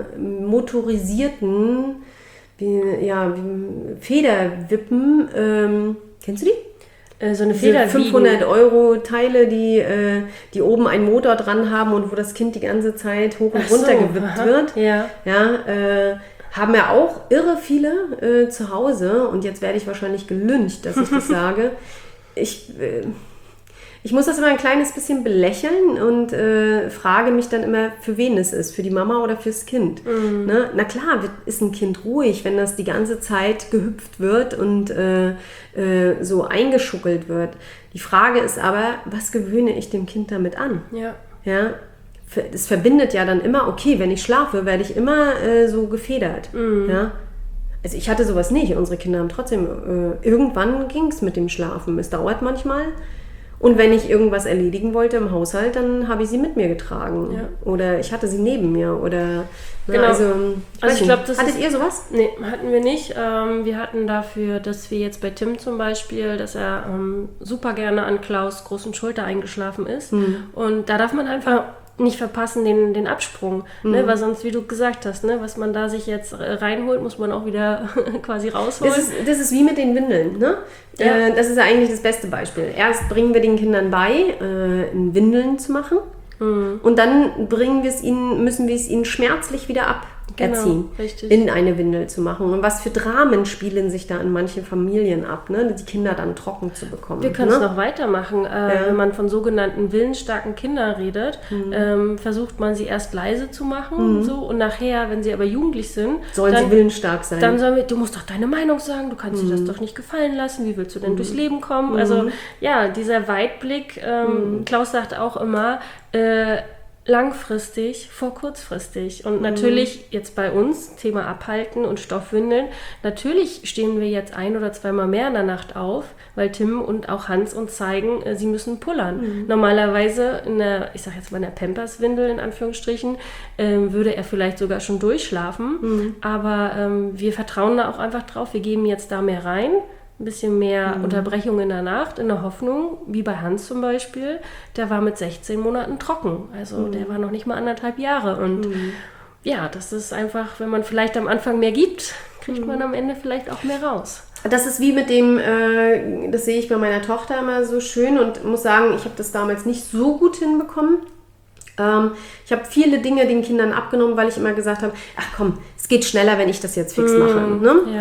motorisierten wie, ja, wie Federwippen, ähm, kennst du die? So eine Diese Feder fünfhundert Euro Teile, die, äh, die oben einen Motor dran haben und wo das Kind die ganze Zeit hoch und Ach so, runter gewippt aha, wird. Ja. Ja, äh, haben ja auch irre viele äh, zu Hause und jetzt werde ich wahrscheinlich gelyncht, dass ich das sage. Ich, äh, ich muss das immer ein kleines bisschen belächeln und äh, frage mich dann immer, für wen es ist, für die Mama oder fürs Kind. Mhm. Ne? Na klar, ist ein Kind ruhig, wenn das die ganze Zeit gehüpft wird und äh, äh, so eingeschuckelt wird. Die Frage ist aber, was gewöhne ich dem Kind damit an? Ja. Ja? Das verbindet ja dann immer, okay, wenn ich schlafe, werde ich immer äh, so gefedert. Mhm. Ja? Also ich hatte sowas nicht. Unsere Kinder haben trotzdem, äh, irgendwann ging es mit dem Schlafen. Es dauert manchmal. Und wenn ich irgendwas erledigen wollte im Haushalt, dann habe ich sie mit mir getragen. Ja. Oder ich hatte sie neben mir. Oder, genau. Na, also, ich also ich glaube, das Hattet ist, ihr sowas? Nee, hatten wir nicht. Ähm, wir hatten dafür, dass wir jetzt bei Tim zum Beispiel, dass er ähm, super gerne an Klaus' großen Schulter eingeschlafen ist. Mhm. Und da darf man einfach nicht verpassen, den, den Absprung. Mhm. Ne? Weil sonst, wie du gesagt hast, ne? Was man da sich jetzt reinholt, muss man auch wieder quasi rausholen. Das ist, das ist wie mit den Windeln. Ne? Ja. Äh, das ist ja eigentlich das beste Beispiel. Erst bringen wir den Kindern bei, äh, in Windeln zu machen. Mhm. Und dann bringen wir es ihnen, müssen wir es ihnen schmerzlich wieder aberziehen, genau, in eine Windel zu machen. Und was für Dramen spielen sich da in manchen Familien ab, ne? Die Kinder dann trocken zu bekommen. Wir können ne? es noch weitermachen. Äh, ja. Wenn man von sogenannten willensstarken Kindern redet, mhm. ähm, versucht man sie erst leise zu machen. Mhm. So, und nachher, wenn sie aber jugendlich sind, sollen dann, sie willensstark sein. Dann sollen wir, du musst doch deine Meinung sagen, du kannst mhm. dir das doch nicht gefallen lassen, wie willst du denn mhm. durchs Leben kommen? Mhm. Also ja, dieser Weitblick, ähm, mhm. Klaus sagt auch immer, äh, langfristig vor kurzfristig. Und natürlich jetzt bei uns, Thema Abhalten und Stoffwindeln, natürlich stehen wir jetzt ein- oder zweimal mehr in der Nacht auf, weil Tim und auch Hans uns zeigen, sie müssen pullern. Mhm. Normalerweise in der, ich sag jetzt mal in der Pampers-Windel in Anführungsstrichen, ähm, würde er vielleicht sogar schon durchschlafen. Mhm. Aber ähm, wir vertrauen da auch einfach drauf, wir geben jetzt da mehr rein. Ein bisschen mehr mhm. Unterbrechung in der Nacht, in der Hoffnung, wie bei Hans zum Beispiel, der war mit sechzehn Monaten trocken. Also mhm. der war noch nicht mal anderthalb Jahre. Und mhm. ja, das ist einfach, wenn man vielleicht am Anfang mehr gibt, kriegt mhm. man am Ende vielleicht auch mehr raus. Das ist wie mit dem, äh, das sehe ich bei meiner Tochter immer so schön und muss sagen, ich habe das damals nicht so gut hinbekommen. Ähm, ich habe viele Dinge den Kindern abgenommen, weil ich immer gesagt habe, ach komm, es geht schneller, wenn ich das jetzt fix mache. Mhm. Ne? Ja.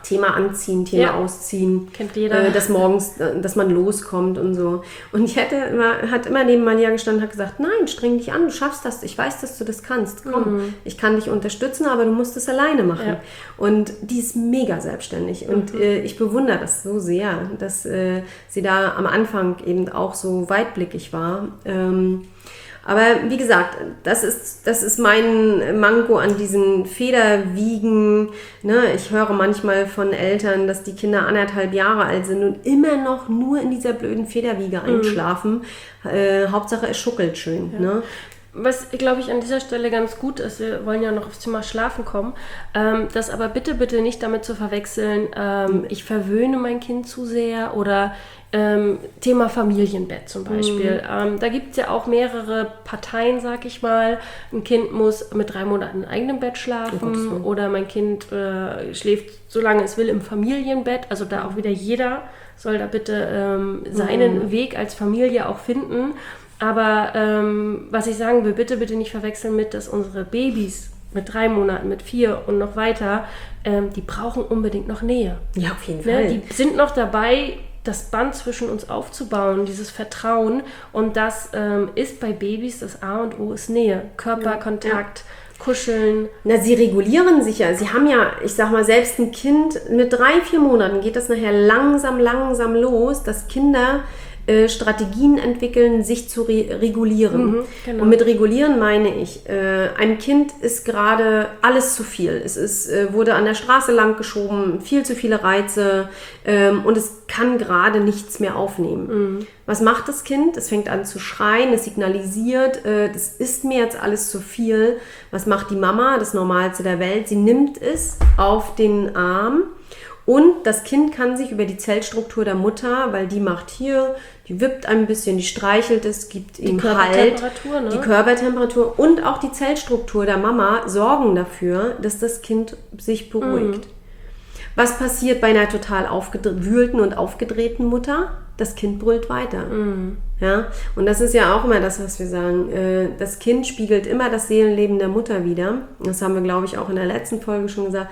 Thema Anziehen, Thema Ja. Ausziehen. Kennt jeder. Äh, dass morgens, äh, dass man loskommt und so. Und ich hätte immer, hat immer neben Malia gestanden und hat gesagt, nein, streng dich an, du schaffst das, ich weiß, dass du das kannst. Komm, Mhm. ich kann dich unterstützen, aber du musst es alleine machen. Ja. Und die ist mega selbstständig. Und Mhm. äh, ich bewundere das so sehr, dass äh, sie da am Anfang eben auch so weitblickig war. Ähm, Aber wie gesagt, das ist, das ist mein Manko an diesen Federwiegen. Ne? Ich höre manchmal von Eltern, dass die Kinder anderthalb Jahre alt sind und immer noch nur in dieser blöden Federwiege einschlafen. Mhm. Äh, Hauptsache es schuckelt schön. Ja. Ne? Was, glaube ich, an dieser Stelle ganz gut ist, wir wollen ja noch aufs Thema Schlafen kommen, ähm, das aber bitte, bitte nicht damit zu verwechseln, ähm, ich verwöhne mein Kind zu sehr oder ähm, Thema Familienbett zum Beispiel. Mhm. Ähm, da gibt es ja auch mehrere Parteien, sag ich mal. Ein Kind muss mit drei Monaten in eigenem Bett schlafen oh, oder mein Kind äh, schläft, solange es will, im Familienbett. Also da auch wieder jeder soll da bitte ähm, seinen mhm. Weg als Familie auch finden. Aber ähm, was ich sagen will, bitte, bitte nicht verwechseln mit, dass unsere Babys mit drei Monaten, mit vier und noch weiter, ähm, die brauchen unbedingt noch Nähe. Ja, auf jeden ne? Fall. Die sind noch dabei, das Band zwischen uns aufzubauen, dieses Vertrauen. Und das ähm, ist bei Babys, das A und O ist Nähe, Körperkontakt, ja. Kuscheln. Na, sie regulieren sich ja. Sie haben ja, ich sag mal, selbst ein Kind mit drei, vier Monaten geht das nachher langsam, langsam los, dass Kinder Strategien entwickeln, sich zu re- regulieren. Mhm, genau. Und mit regulieren meine ich, äh, einem Kind ist gerade alles zu viel. Es ist, äh, wurde an der Straße lang geschoben, viel zu viele Reize ähm, und es kann gerade nichts mehr aufnehmen. Mhm. Was macht das Kind? Es fängt an zu schreien, es signalisiert, äh, das ist mir jetzt alles zu viel. Was macht die Mama? Das Normalste der Welt. Sie nimmt es auf den Arm. Und das Kind kann sich über die Zellstruktur der Mutter, weil die macht hier, die wippt ein bisschen, die streichelt es, gibt ihm Halt, ne? die Körpertemperatur und auch die Zellstruktur der Mama sorgen dafür, dass das Kind sich beruhigt. Mhm. Was passiert bei einer total aufgewühlten und aufgedrehten Mutter? Das Kind brüllt weiter. Mhm. Ja? Und das ist ja auch immer das, was wir sagen. Das Kind spiegelt immer das Seelenleben der Mutter wider. Das haben wir, glaube ich, auch in der letzten Folge schon gesagt.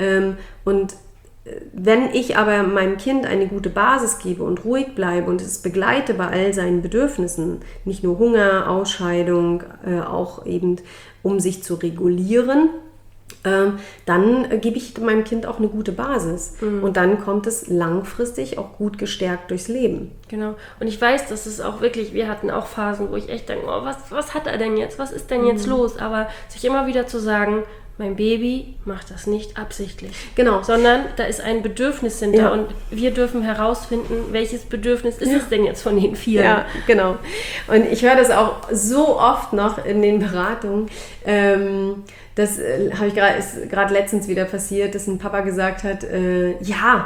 Und wenn ich aber meinem Kind eine gute Basis gebe und ruhig bleibe und es begleite bei all seinen Bedürfnissen, nicht nur Hunger, Ausscheidung, äh, auch eben um sich zu regulieren, äh, dann gebe ich meinem Kind auch eine gute Basis. Mhm. Und dann kommt es langfristig auch gut gestärkt durchs Leben. Genau. Und ich weiß, dass es auch wirklich, wir hatten auch Phasen, wo ich echt denke, oh, was, was hat er denn jetzt? Was ist denn jetzt mhm. los? Aber sich immer wieder zu sagen, mein Baby macht das nicht absichtlich. Genau. Sondern da ist ein Bedürfnis hinter ja. und wir dürfen herausfinden, welches Bedürfnis ist ja. es denn jetzt von den vielen. Ja, genau. Und ich höre das auch so oft noch in den Beratungen. Ähm, das äh, habe ich gerade, ist gerade letztens wieder passiert, dass ein Papa gesagt hat, äh, ja,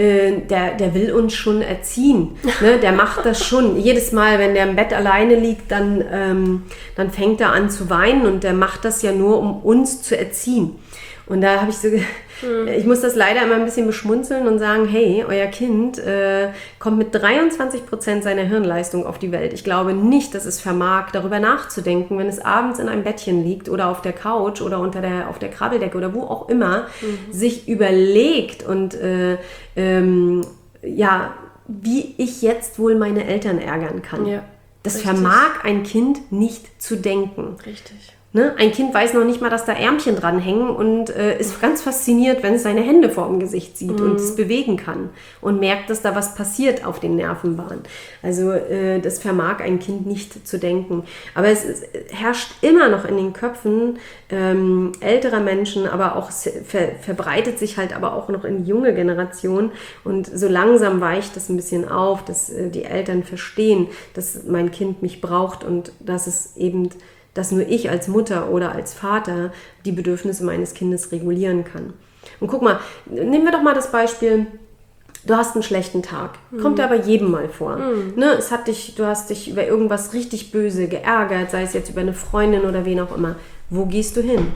Der, der will uns schon erziehen, ne? Der macht das schon. Jedes Mal, wenn der im Bett alleine liegt, dann, ähm, dann fängt er an zu weinen und der macht das ja nur, um uns zu erziehen. Und da habe ich so, mhm. ich muss das leider immer ein bisschen beschmunzeln und sagen, hey, euer Kind äh, kommt mit dreiundzwanzig Prozent seiner Hirnleistung auf die Welt. Ich glaube nicht, dass es vermag, darüber nachzudenken, wenn es abends in einem Bettchen liegt oder auf der Couch oder unter der, auf der Krabbeldecke oder wo auch immer, mhm. sich überlegt und äh, ähm, ja, wie ich jetzt wohl meine Eltern ärgern kann. Ja, das richtig. Vermag ein Kind nicht zu denken. Richtig. Ne? Ein Kind weiß noch nicht mal, dass da Ärmchen dranhängen und äh, ist ganz fasziniert, wenn es seine Hände vor dem Gesicht sieht mm. und es bewegen kann und merkt, dass da was passiert auf den Nervenbahnen. Also äh, das vermag ein Kind nicht zu denken. Aber es, es herrscht immer noch in den Köpfen ähm, älterer Menschen, aber auch ver, verbreitet sich halt aber auch noch in die junge Generation. Und so langsam weicht das ein bisschen auf, dass äh, die Eltern verstehen, dass mein Kind mich braucht und dass es eben dass nur ich als Mutter oder als Vater die Bedürfnisse meines Kindes regulieren kann. Und guck mal, nehmen wir doch mal das Beispiel, du hast einen schlechten Tag. Mhm. Kommt aber jedem mal vor. Mhm. Ne, es hat dich, du hast dich über irgendwas richtig böse geärgert, sei es jetzt über eine Freundin oder wen auch immer. Wo gehst du hin?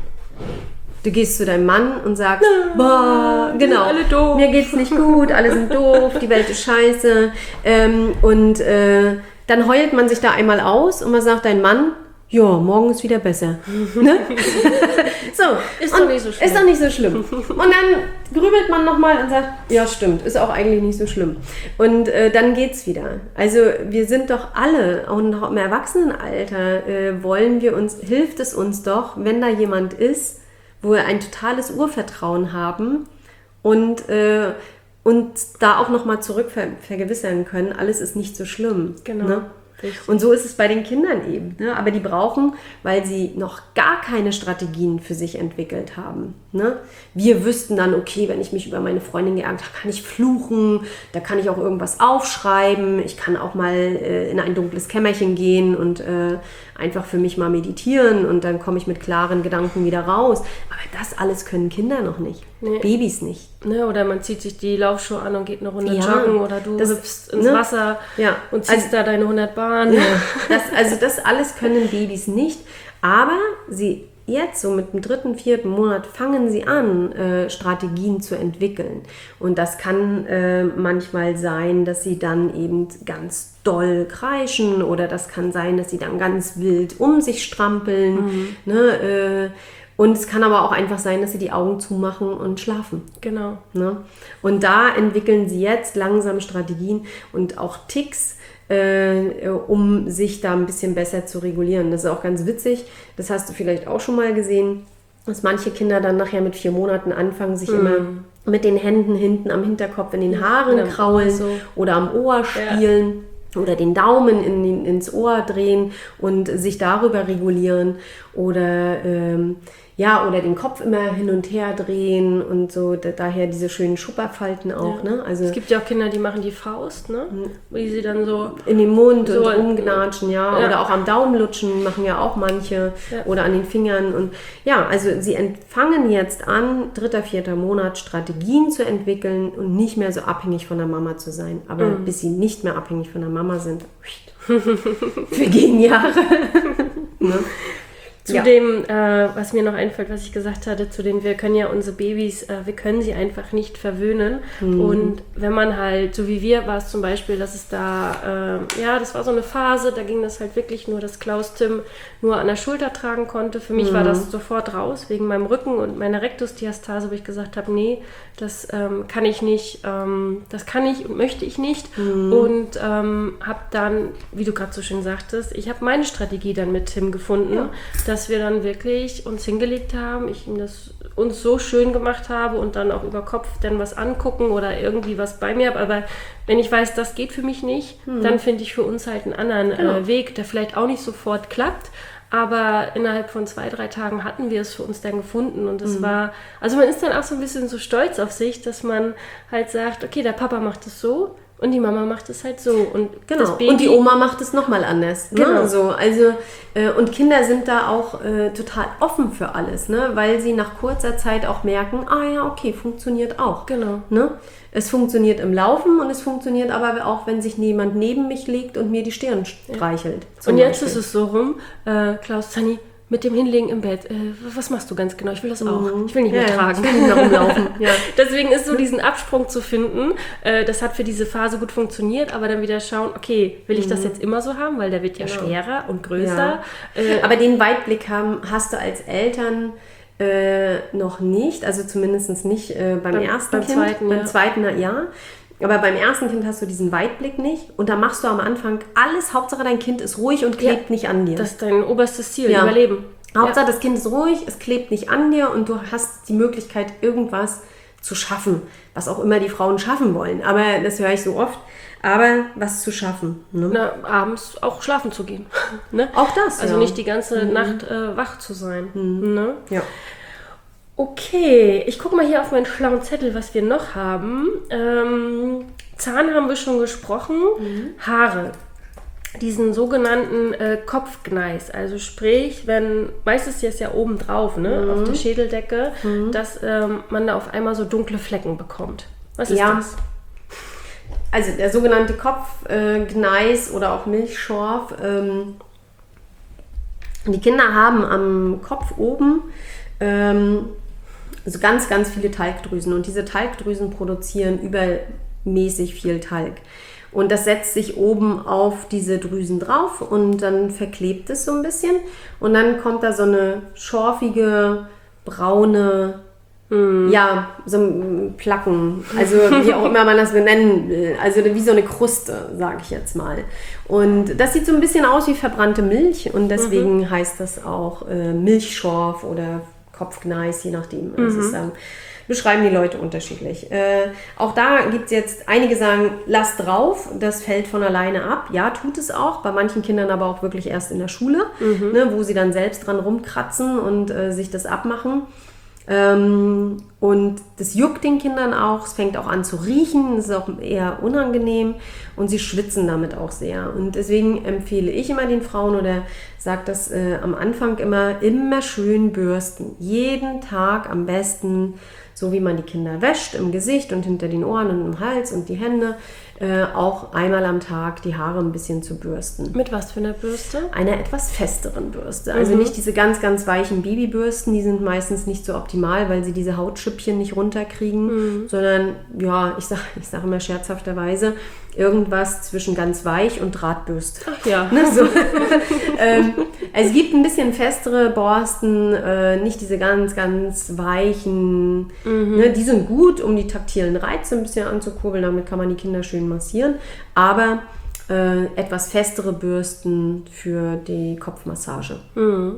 Du gehst zu deinem Mann und sagst, no, boah, genau, alle doof. Mir geht's nicht gut, alle sind doof, die Welt ist scheiße. Ähm, und äh, dann heult man sich da einmal aus und man sagt, dein Mann, ja, morgen ist wieder besser. Ne? So, Ist doch nicht so schlimm. Ist doch nicht so schlimm. Und dann grübelt man nochmal und sagt, ja stimmt, ist auch eigentlich nicht so schlimm. Und äh, dann geht's wieder. Also wir sind doch alle, auch noch im Erwachsenenalter, äh, wollen wir uns, hilft es uns doch, wenn da jemand ist, wo wir ein totales Urvertrauen haben und, äh, und da auch nochmal zurück ver- vergewissern können, alles ist nicht so schlimm. Genau. Ne? Und so ist es bei den Kindern eben. Ne? Aber die brauchen, weil sie noch gar keine Strategien für sich entwickelt haben. Ne? Wir wüssten dann, okay, wenn ich mich über meine Freundin geärgert habe, kann ich fluchen, da kann ich auch irgendwas aufschreiben, ich kann auch mal äh, in ein dunkles Kämmerchen gehen und äh, einfach für mich mal meditieren und dann komme ich mit klaren Gedanken wieder raus. Aber das alles können Kinder noch nicht. Nee. Babys nicht. Ne, oder man zieht sich die Laufschuhe an und geht eine Runde Ja, joggen oder du das- hüpfst ins ne? Wasser Ja. und ziehst Also- da deine hundert Bahnen. Das, also das alles können Babys nicht, aber sie jetzt so mit dem dritten, vierten Monat fangen sie an, äh, Strategien zu entwickeln. Und das kann äh, manchmal sein, dass sie dann eben ganz doll kreischen oder das kann sein, dass sie dann ganz wild um sich strampeln. Mhm. Ne, äh, und es kann aber auch einfach sein, dass sie die Augen zumachen und schlafen. Genau. Ne? Und da entwickeln sie jetzt langsam Strategien und auch Ticks, äh, um sich da ein bisschen besser zu regulieren. Das ist auch ganz witzig, das hast du vielleicht auch schon mal gesehen, dass manche Kinder dann nachher mit vier Monaten anfangen, sich mm. immer mit den Händen hinten am Hinterkopf in den Haaren oder kraulen so. oder am Ohr spielen. Ja. Oder den Daumen in den, ins Ohr drehen und sich darüber regulieren oder ähm, ja, oder den Kopf immer hin und her drehen und so, da, daher diese schönen Schupperfalten auch, Ja. ne? Also Es gibt ja auch Kinder, die machen die Faust, ne? Wie sie dann so... in den Mund So, und rumgnatschen, ja. ja. Oder auch am Daumen lutschen machen ja auch manche. Ja. Oder an den Fingern. Und ja, also sie fangen jetzt an, dritter, vierter Monat Strategien zu entwickeln und nicht mehr so abhängig von der Mama zu sein. Aber Mhm. bis sie nicht mehr abhängig von der Mama sind, vergehen Jahre. Ne? Zu Ja. dem, äh, was mir noch einfällt, was ich gesagt hatte, zu dem, wir können ja unsere Babys, äh, wir können sie einfach nicht verwöhnen. Mhm. Und wenn man halt, so wie wir, war es zum Beispiel, dass es da, äh, ja, das war so eine Phase, da ging das halt wirklich nur, dass Klaus Tim nur an der Schulter tragen konnte. Für mich Mhm. war das sofort raus, wegen meinem Rücken und meiner Rektusdiastase, wo ich gesagt habe, nee, das ähm, kann ich nicht, ähm, das kann ich und möchte ich nicht. Mhm. Und ähm, habe dann, wie du gerade so schön sagtest, ich habe meine Strategie dann mit Tim gefunden, Ja. dass wir dann wirklich uns hingelegt haben, ich ihm das uns so schön gemacht habe und dann auch über Kopf dann was angucken oder irgendwie was bei mir habe. Aber wenn ich weiß, das geht für mich nicht, hm. dann finde ich für uns halt einen anderen Genau. äh, Weg, der vielleicht auch nicht sofort klappt. Aber innerhalb von zwei, drei Tagen hatten wir es für uns dann gefunden. Und es Mhm. war, also man ist dann auch so ein bisschen so stolz auf sich, dass man halt sagt, okay, der Papa macht es so und die Mama macht es halt so. Und Genau. das Baby, Und die Oma macht es nochmal anders. Ne? Genau. So, also, äh, und Kinder sind da auch äh, total offen für alles, ne? Weil sie nach kurzer Zeit auch merken, ah ja, okay, funktioniert auch. Genau. Ne? Es funktioniert im Laufen und es funktioniert aber auch, wenn sich jemand neben mich legt und mir die Stirn streichelt. Und jetzt Beispiel. ist es so rum, äh, Klaus, Zanni, mit dem Hinlegen im Bett, äh, was machst du ganz genau? Ich will das auch. Ich will nicht mehr Ja, ja, tragen. ich will nicht mehr rumlaufen. Ja. Deswegen ist so diesen Absprung zu finden, äh, das hat für diese Phase gut funktioniert, aber dann wieder schauen, okay, will ich das jetzt immer so haben, weil der wird ja Genau. schwerer und größer. Ja. Äh, Aber den Weitblick haben, hast du als Eltern äh, noch nicht, also zumindest nicht äh, beim, Beim- ersten beim Kind. zweiten, beim ja. zweiten, ja. Aber beim ersten Kind hast du diesen Weitblick nicht und da machst du am Anfang alles, Hauptsache dein Kind ist ruhig und klebt Ja. nicht an dir. das ist dein oberstes Ziel, Ja. Überleben. Hauptsache das Kind ist ruhig, es klebt nicht an dir und du hast die Möglichkeit, irgendwas zu schaffen, was auch immer die Frauen schaffen wollen. Aber das höre ich so oft. Aber was zu schaffen. Ne? Na, abends auch schlafen zu gehen. ne? Auch das, Also ja. nicht die ganze Nacht äh, wach zu sein. Ne? Ja. Okay, ich gucke mal hier auf meinen schlauen Zettel, was wir noch haben. Ähm, Zahn haben wir schon gesprochen. Haare. Diesen sogenannten äh, Kopfgneis. Also sprich, wenn, meistens ist ja oben drauf, ne, auf der Schädeldecke, dass ähm, man da auf einmal so dunkle Flecken bekommt. Was ist Ja. das? Also der sogenannte Kopfgneis äh, oder auch Milchschorf. Ähm, die Kinder haben am Kopf oben ähm, also ganz, ganz viele Talgdrüsen. Und diese Talgdrüsen produzieren übermäßig viel Talg. Und das setzt sich oben auf diese Drüsen drauf und dann verklebt es so ein bisschen. Und dann kommt da so eine schorfige, braune, mm. ja, so ein Placken. Also wie auch immer man das benennen will. Also wie so eine Kruste, sage ich jetzt mal. Und das sieht so ein bisschen aus wie verbrannte Milch. Und deswegen mhm. heißt das auch äh, Milchschorf oder Kopfgneis, je nachdem. Mhm. Das ist, ähm, beschreiben die Leute unterschiedlich. Äh, auch da gibt es jetzt, einige sagen, lass drauf, das fällt von alleine ab. Ja, tut es auch, bei manchen Kindern aber auch wirklich erst in der Schule, mhm. ne, wo sie dann selbst dran rumkratzen und äh, sich das abmachen. Ähm, und das juckt den Kindern auch, es fängt auch an zu riechen, es ist auch eher unangenehm und sie schwitzen damit auch sehr. Und deswegen empfehle ich immer den Frauen oder sage das äh, am Anfang immer, immer schön bürsten. Jeden Tag am besten, so wie man die Kinder wäscht, im Gesicht und hinter den Ohren und im Hals und die Hände, äh, auch einmal am Tag die Haare ein bisschen zu bürsten. Mit was für einer Bürste? Einer etwas festeren Bürste. Also mhm. nicht diese ganz, ganz weichen Babybürsten, die sind meistens nicht so optimal, weil sie diese Hautschüppchen nicht runterkriegen, mhm. sondern, ja, ich sage ich sag immer scherzhafterweise, irgendwas zwischen ganz weich und Drahtbürste. Ach ja. Ne, so. ähm, es gibt ein bisschen festere Borsten, äh, nicht diese ganz, ganz weichen. Mhm. Ne, die sind gut, um die taktilen Reize ein bisschen anzukurbeln. Damit kann man die Kinder schön massieren. Aber äh, etwas festere Bürsten für die Kopfmassage. Mhm.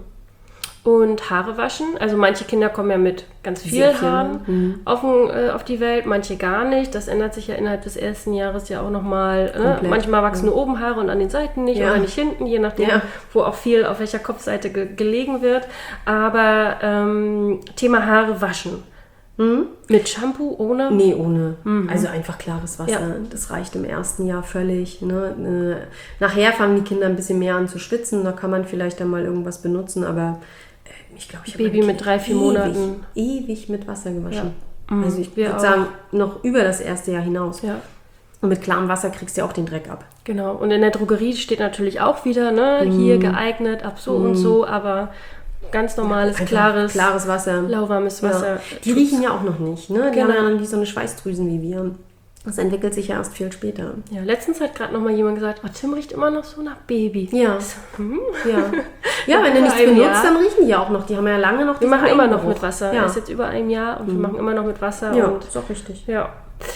Und Haare waschen. Also manche Kinder kommen ja mit ganz viel Sehr viel, Haaren mhm. auf, äh, auf die Welt, manche gar nicht. Das ändert sich ja innerhalb des ersten Jahres ja auch nochmal. Ne? Manchmal wachsen ja. nur oben Haare und an den Seiten nicht, ja. oder nicht hinten, je nachdem, ja. wo auch viel auf welcher Kopfseite ge- gelegen wird. Aber ähm, Thema Haare waschen. Mhm. Mit Shampoo, ohne? Nee, ohne. Mhm. Also einfach klares Wasser. Ja. Das reicht im ersten Jahr völlig. Ne? Nachher fangen die Kinder ein bisschen mehr an zu schwitzen. Da kann man vielleicht dann mal irgendwas benutzen, aber ich glaube, ich habe Baby mit drei, vier ewig, Monaten ewig mit Wasser gewaschen. Ja. Mhm. Also ich Wir würde auch. sagen, noch über das erste Jahr hinaus. Ja. Und mit klarem Wasser kriegst du ja auch den Dreck ab. Genau. Und in der Drogerie steht natürlich auch wieder, ne, mm. hier geeignet, ab so mm. und so, aber ganz normales, ja, klares, klares Wasser. lauwarmes Wasser. Ja. Die riechen ja auch noch nicht, ne? Die genau. haben ja noch nicht so eine Schweißdrüsen wie wir. Das entwickelt sich ja erst viel später. Ja, letztens hat gerade noch mal jemand gesagt, oh, Tim riecht immer noch so nach Baby. Ja. So, hm? Ja. Ja, wenn du nichts benutzt, dann riechen die auch noch. Die haben ja lange noch Wir machen immer noch Einbruch. mit Wasser. Ja. Er ist jetzt über einem Jahr und mhm. wir machen immer noch mit Wasser. Ja, und, ist auch richtig. Ja.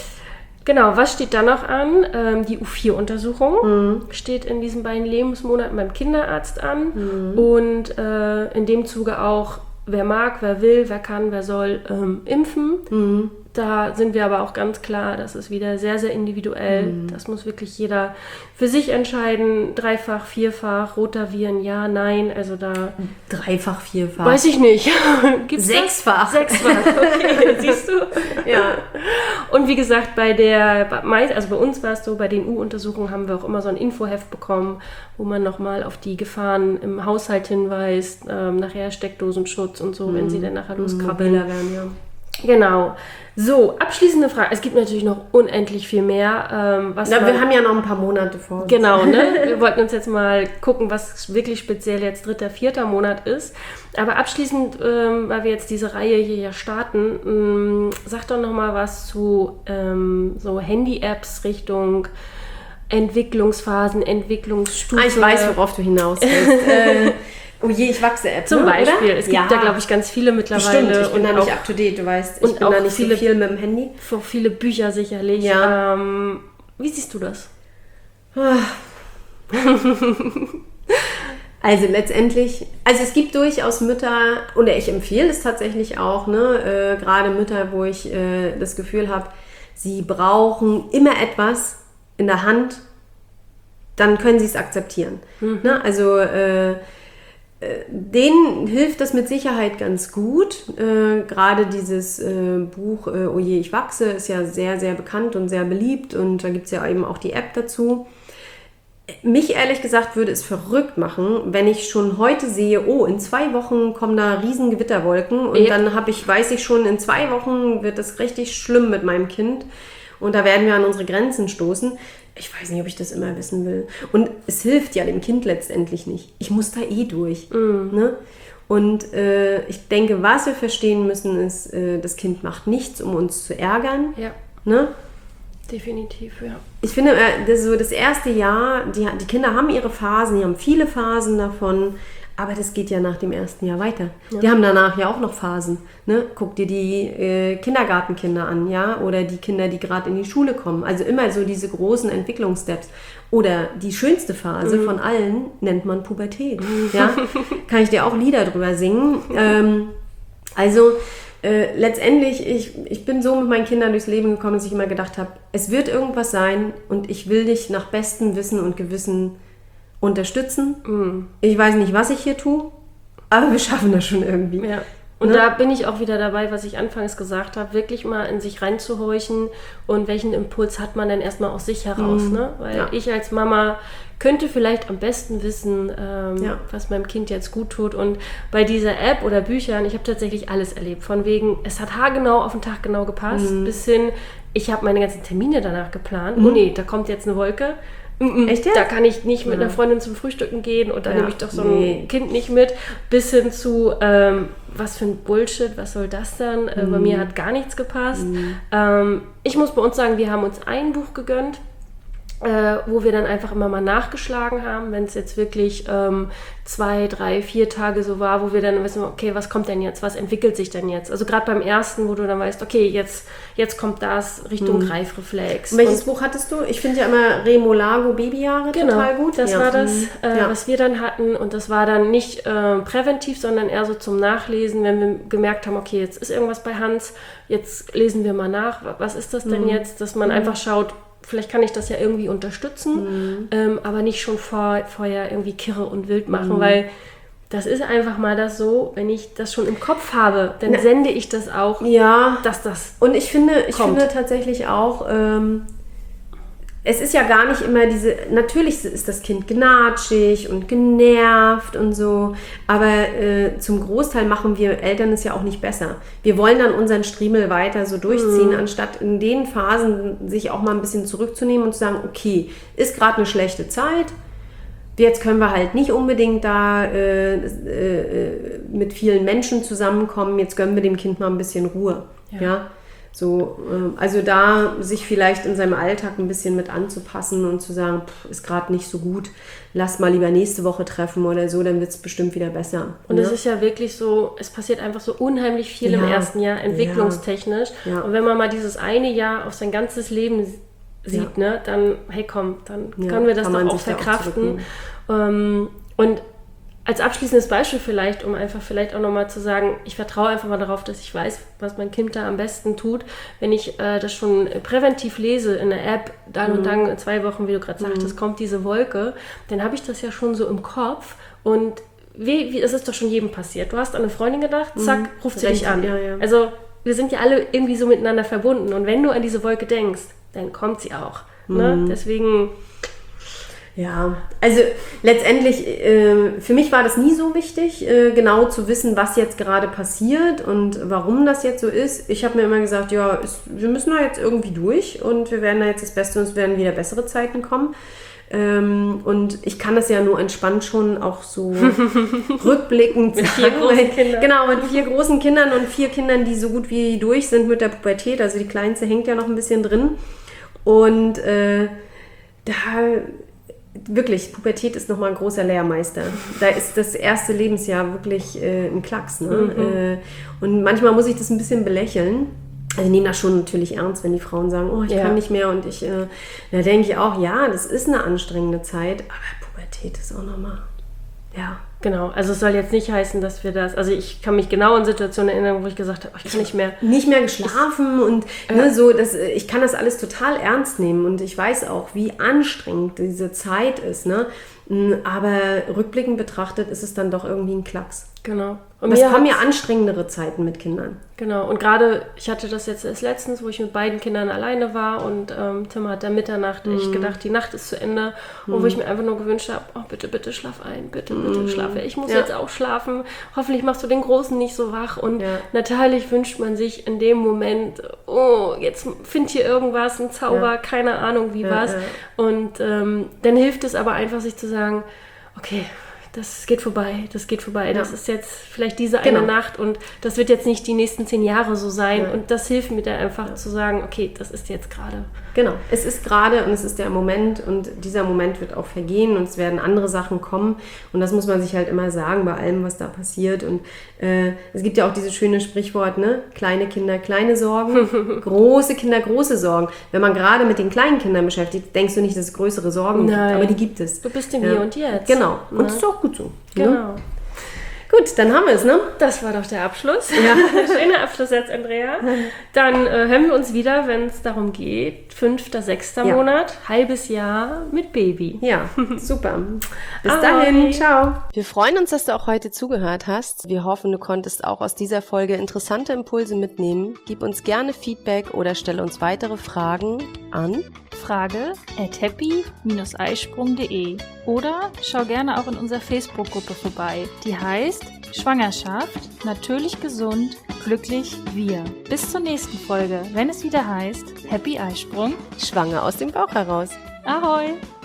Genau, was steht da noch an? Ähm, die U vier Untersuchung mhm. steht in diesen beiden Lebensmonaten beim Kinderarzt an. Mhm. Und äh, in dem Zuge auch, wer mag, wer will, wer kann, wer soll ähm, impfen. Mhm. Da sind wir aber auch ganz klar, das ist wieder sehr, sehr individuell. Mhm. Das muss wirklich jeder für sich entscheiden. Dreifach, vierfach, Rotaviren, ja, nein. Also da... Dreifach, vierfach. Weiß ich nicht. Gibt's Sechsfach. Das? Sechsfach, okay, siehst du? Ja. Und wie gesagt, bei der, also bei uns war es so, bei den U-Untersuchungen haben wir auch immer so ein Infoheft bekommen, wo man nochmal auf die Gefahren im Haushalt hinweist, ähm, nachher Steckdosenschutz und so, mhm. wenn sie dann nachher loskrabbeln. Mhm. werden, ja. Genau. So, abschließende Frage. Es gibt natürlich noch unendlich viel mehr. Ähm, was Na, man, wir haben ja noch ein paar Monate vor uns. Genau, ne? Wir wollten uns jetzt mal gucken, was wirklich speziell jetzt dritter, vierter Monat ist. Aber abschließend, ähm, weil wir jetzt diese Reihe hier ja starten, ähm, sag doch noch mal was zu ähm, so Handy-Apps Richtung Entwicklungsphasen, Entwicklungsstufen. Ah, ich weiß, worauf du hinaus willst. äh, Oh je, ich wachse App. Zum ne, Beispiel. Oder? Es gibt ja. da, glaube ich, ganz viele mittlerweile. Bestimmt, ich bin da und nicht auch, up to date, du weißt. Ich und bin auch da nicht viele, so viel mit dem Handy. Für viele Bücher sicherlich. Ja. Ähm, wie siehst du das? Also letztendlich, also es gibt durchaus Mütter, oder ich empfehle es tatsächlich auch, ne, äh, gerade Mütter, wo ich äh, das Gefühl habe, sie brauchen immer etwas in der Hand, dann können sie es akzeptieren. Mhm. Ne? Also äh, denen hilft das mit Sicherheit ganz gut. Äh, gerade dieses äh, Buch äh, Oh je, ich wachse ist ja sehr, sehr bekannt und sehr beliebt und da gibt es ja eben auch die App dazu. Mich ehrlich gesagt würde es verrückt machen, wenn ich schon heute sehe, oh, in zwei Wochen kommen da riesen Gewitterwolken und ja. dann habe ich, weiß ich schon, in zwei Wochen wird es richtig schlimm mit meinem Kind und da werden wir an unsere Grenzen stoßen. Ich weiß nicht, ob ich das immer wissen will. Und es hilft ja dem Kind letztendlich nicht. Ich muss da eh durch. Mm. Ne? Und äh, ich denke, was wir verstehen müssen, ist, äh, das Kind macht nichts, um uns zu ärgern. Ja. Ne? Definitiv, ja. Ich finde, äh, das, so das erste Jahr, die, die Kinder haben ihre Phasen, die haben viele Phasen davon, aber das geht ja nach dem ersten Jahr weiter. Ja. Die haben danach ja auch noch Phasen. Ne? Guck dir die äh, Kindergartenkinder an, ja, oder die Kinder, die gerade in die Schule kommen. Also immer so diese großen Entwicklungssteps. Oder die schönste Phase mhm. von allen nennt man Pubertät. Ja? Kann ich dir auch Lieder drüber singen. Ähm, also Äh, letztendlich, ich, ich bin so mit meinen Kindern durchs Leben gekommen, dass ich immer gedacht habe, es wird irgendwas sein und ich will dich nach bestem Wissen und Gewissen unterstützen. Mm. Ich weiß nicht, was ich hier tue, aber wir schaffen das schon irgendwie. Ja. Und ne? Da bin ich auch wieder dabei, was ich anfangs gesagt habe, wirklich mal in sich reinzuhorchen und welchen Impuls hat man denn erstmal aus sich heraus. Mm. Ne? Weil ja. ich als Mama könnte vielleicht am besten wissen, ähm, ja. was meinem Kind jetzt gut tut. Und bei dieser App oder Büchern, ich habe tatsächlich alles erlebt. Von wegen, es hat haargenau auf den Tag genau gepasst, mhm. bis hin, ich habe meine ganzen Termine danach geplant. Mhm. Oh nee, da kommt jetzt eine Wolke. Mm-mm, Echt jetzt? Da kann ich nicht mit ja. einer Freundin zum Frühstücken gehen und dann ja. nehme ich doch so nee. ein Kind nicht mit. Bis hin zu, ähm, was für ein Bullshit, was soll das denn? Mhm. Äh, bei mir hat gar nichts gepasst. Mhm. Ähm, ich muss bei uns sagen, wir haben uns ein Buch gegönnt. Äh, wo wir dann einfach immer mal nachgeschlagen haben, wenn es jetzt wirklich ähm, zwei, drei, vier Tage so war, wo wir dann wissen, okay, was kommt denn jetzt, was entwickelt sich denn jetzt? Also gerade beim ersten, wo du dann weißt, okay, jetzt, jetzt kommt das Richtung hm. Greifreflex. Und welches und, Buch hattest du? Ich finde ja immer Remo Lago Babyjahre genau, total gut. Das ja. war das, äh, ja. was wir dann hatten und das war dann nicht äh, präventiv, sondern eher so zum Nachlesen, wenn wir gemerkt haben, okay, jetzt ist irgendwas bei Hans, jetzt lesen wir mal nach, was ist das denn hm. jetzt, dass man hm. einfach schaut, vielleicht kann ich das ja irgendwie unterstützen, mhm. ähm, aber nicht schon vor, vorher irgendwie kirre und wild machen, mhm. weil das ist einfach mal das so, wenn ich das schon im Kopf habe, dann Na, sende ich das auch, ja. dass das Und ich finde, ich finde tatsächlich auch, ähm, es ist ja gar nicht immer diese, natürlich ist das Kind gnatschig und genervt und so, aber äh, zum Großteil machen wir Eltern es ja auch nicht besser. Wir wollen dann unseren Striemel weiter so durchziehen, mhm. anstatt in den Phasen sich auch mal ein bisschen zurückzunehmen und zu sagen, okay, ist gerade eine schlechte Zeit, jetzt können wir halt nicht unbedingt da äh, äh, mit vielen Menschen zusammenkommen, jetzt gönnen wir dem Kind mal ein bisschen Ruhe, ja. ja? So, also da sich vielleicht in seinem Alltag ein bisschen mit anzupassen und zu sagen, pff, ist gerade nicht so gut, lass mal lieber nächste Woche treffen oder so, dann wird es bestimmt wieder besser. Und es ne? ist ja wirklich so, es passiert einfach so unheimlich viel ja. im ersten Jahr, entwicklungstechnisch. Ja. Ja. Und wenn man mal dieses eine Jahr auf sein ganzes Leben sieht, ja. ne, dann, hey komm, dann ja, können wir das doch auch verkraften. Auch ähm, und als abschließendes Beispiel vielleicht, um einfach vielleicht auch nochmal zu sagen, ich vertraue einfach mal darauf, dass ich weiß, was mein Kind da am besten tut. Wenn ich äh, das schon präventiv lese in der App, dann mhm. und dann in zwei Wochen, wie du gerade mhm. sagtest, kommt diese Wolke, dann habe ich das ja schon so im Kopf und wie, wie, das ist doch schon jedem passiert. Du hast an eine Freundin gedacht, zack, mhm. ruft sie Recht, dich an. Ja, ja. Also wir sind ja alle irgendwie so miteinander verbunden und wenn du an diese Wolke denkst, dann kommt sie auch. Mhm. Ne? Deswegen... Ja, also letztendlich, äh, für mich war das nie so wichtig, äh, genau zu wissen, was jetzt gerade passiert und warum das jetzt so ist. Ich habe mir immer gesagt, ja, ist, wir müssen da jetzt irgendwie durch und wir werden da jetzt das Beste und es werden wieder bessere Zeiten kommen. Ähm, und ich kann das ja nur entspannt schon auch so rückblickend mit vier großen Kindern. Genau, mit vier großen Kindern und vier Kindern, die so gut wie durch sind mit der Pubertät. Also die Kleinste hängt ja noch ein bisschen drin. Und äh, da... Wirklich, Pubertät ist nochmal ein großer Lehrmeister. Da ist das erste Lebensjahr wirklich äh, ein Klacks. Ne? Mhm. Äh, und manchmal muss ich das ein bisschen belächeln. Also ich nehme das schon natürlich ernst, wenn die Frauen sagen, oh, ich ja. kann nicht mehr. Und ich, äh, da denke ich auch, ja, das ist eine anstrengende Zeit, aber Pubertät ist auch nochmal, ja. Genau, also es soll jetzt nicht heißen, dass wir das, also ich kann mich genau an Situationen erinnern, wo ich gesagt habe, ich kann nicht mehr. Nicht mehr geschlafen und äh, ne, so, das, ich kann das alles total ernst nehmen und ich weiß auch, wie anstrengend diese Zeit ist, ne? Aber rückblickend betrachtet ist es dann doch irgendwie ein Klacks. Genau. Und es kommen ja anstrengendere Zeiten mit Kindern. Genau. Und gerade, ich hatte das jetzt erst letztens, wo ich mit beiden Kindern alleine war und ähm, Tim hat da Mitternacht mm. echt gedacht, die Nacht ist zu Ende. Mm. Und wo ich mir einfach nur gewünscht habe, oh bitte, bitte schlaf ein, bitte, bitte mm. schlaf. Ich muss ja. jetzt auch schlafen. Hoffentlich machst du den Großen nicht so wach. Und ja. natürlich wünscht man sich in dem Moment, oh, jetzt find hier irgendwas, ein Zauber, ja. keine Ahnung wie ja, was. Ja. Und ähm, dann hilft es aber einfach, sich zu sagen, okay, das geht vorbei, das geht vorbei. Ja. Das ist jetzt vielleicht diese eine Genau. Nacht und das wird jetzt nicht die nächsten zehn Jahre so sein. Ja. Und das hilft mir da einfach zu sagen, okay, das ist jetzt gerade. Genau, es ist gerade und es ist der Moment und dieser Moment wird auch vergehen und es werden andere Sachen kommen und das muss man sich halt immer sagen bei allem, was da passiert und äh, es gibt ja auch dieses schöne Sprichwort, ne? Kleine Kinder, kleine Sorgen, große Kinder, große Sorgen. Wenn man gerade mit den kleinen Kindern beschäftigt, denkst du nicht, dass es größere Sorgen Nein. gibt, aber die gibt es. Du bist im Ja. Hier und Jetzt. Genau, und Ne? das ist auch gut so. Genau. Ne? Gut, dann haben wir es, ne? Das war doch der Abschluss. Ja. Schöner Abschlusssatz, Andrea. Dann äh, hören wir uns wieder, wenn es darum geht, fünfter, sechster Ja. Monat, halbes Jahr mit Baby. Ja, super. Bis Ahoi. dahin, ciao. Wir freuen uns, dass du auch heute zugehört hast. Wir hoffen, du konntest auch aus dieser Folge interessante Impulse mitnehmen. Gib uns gerne Feedback oder stelle uns weitere Fragen an Frage at happy Bindestrich eisprung punkt de oder schau gerne auch in unserer Facebook-Gruppe vorbei. Die heißt Schwangerschaft, natürlich gesund, glücklich wir. Bis zur nächsten Folge, wenn es wieder heißt Happy Eisprung. Schwanger aus dem Bauch heraus. Ahoi!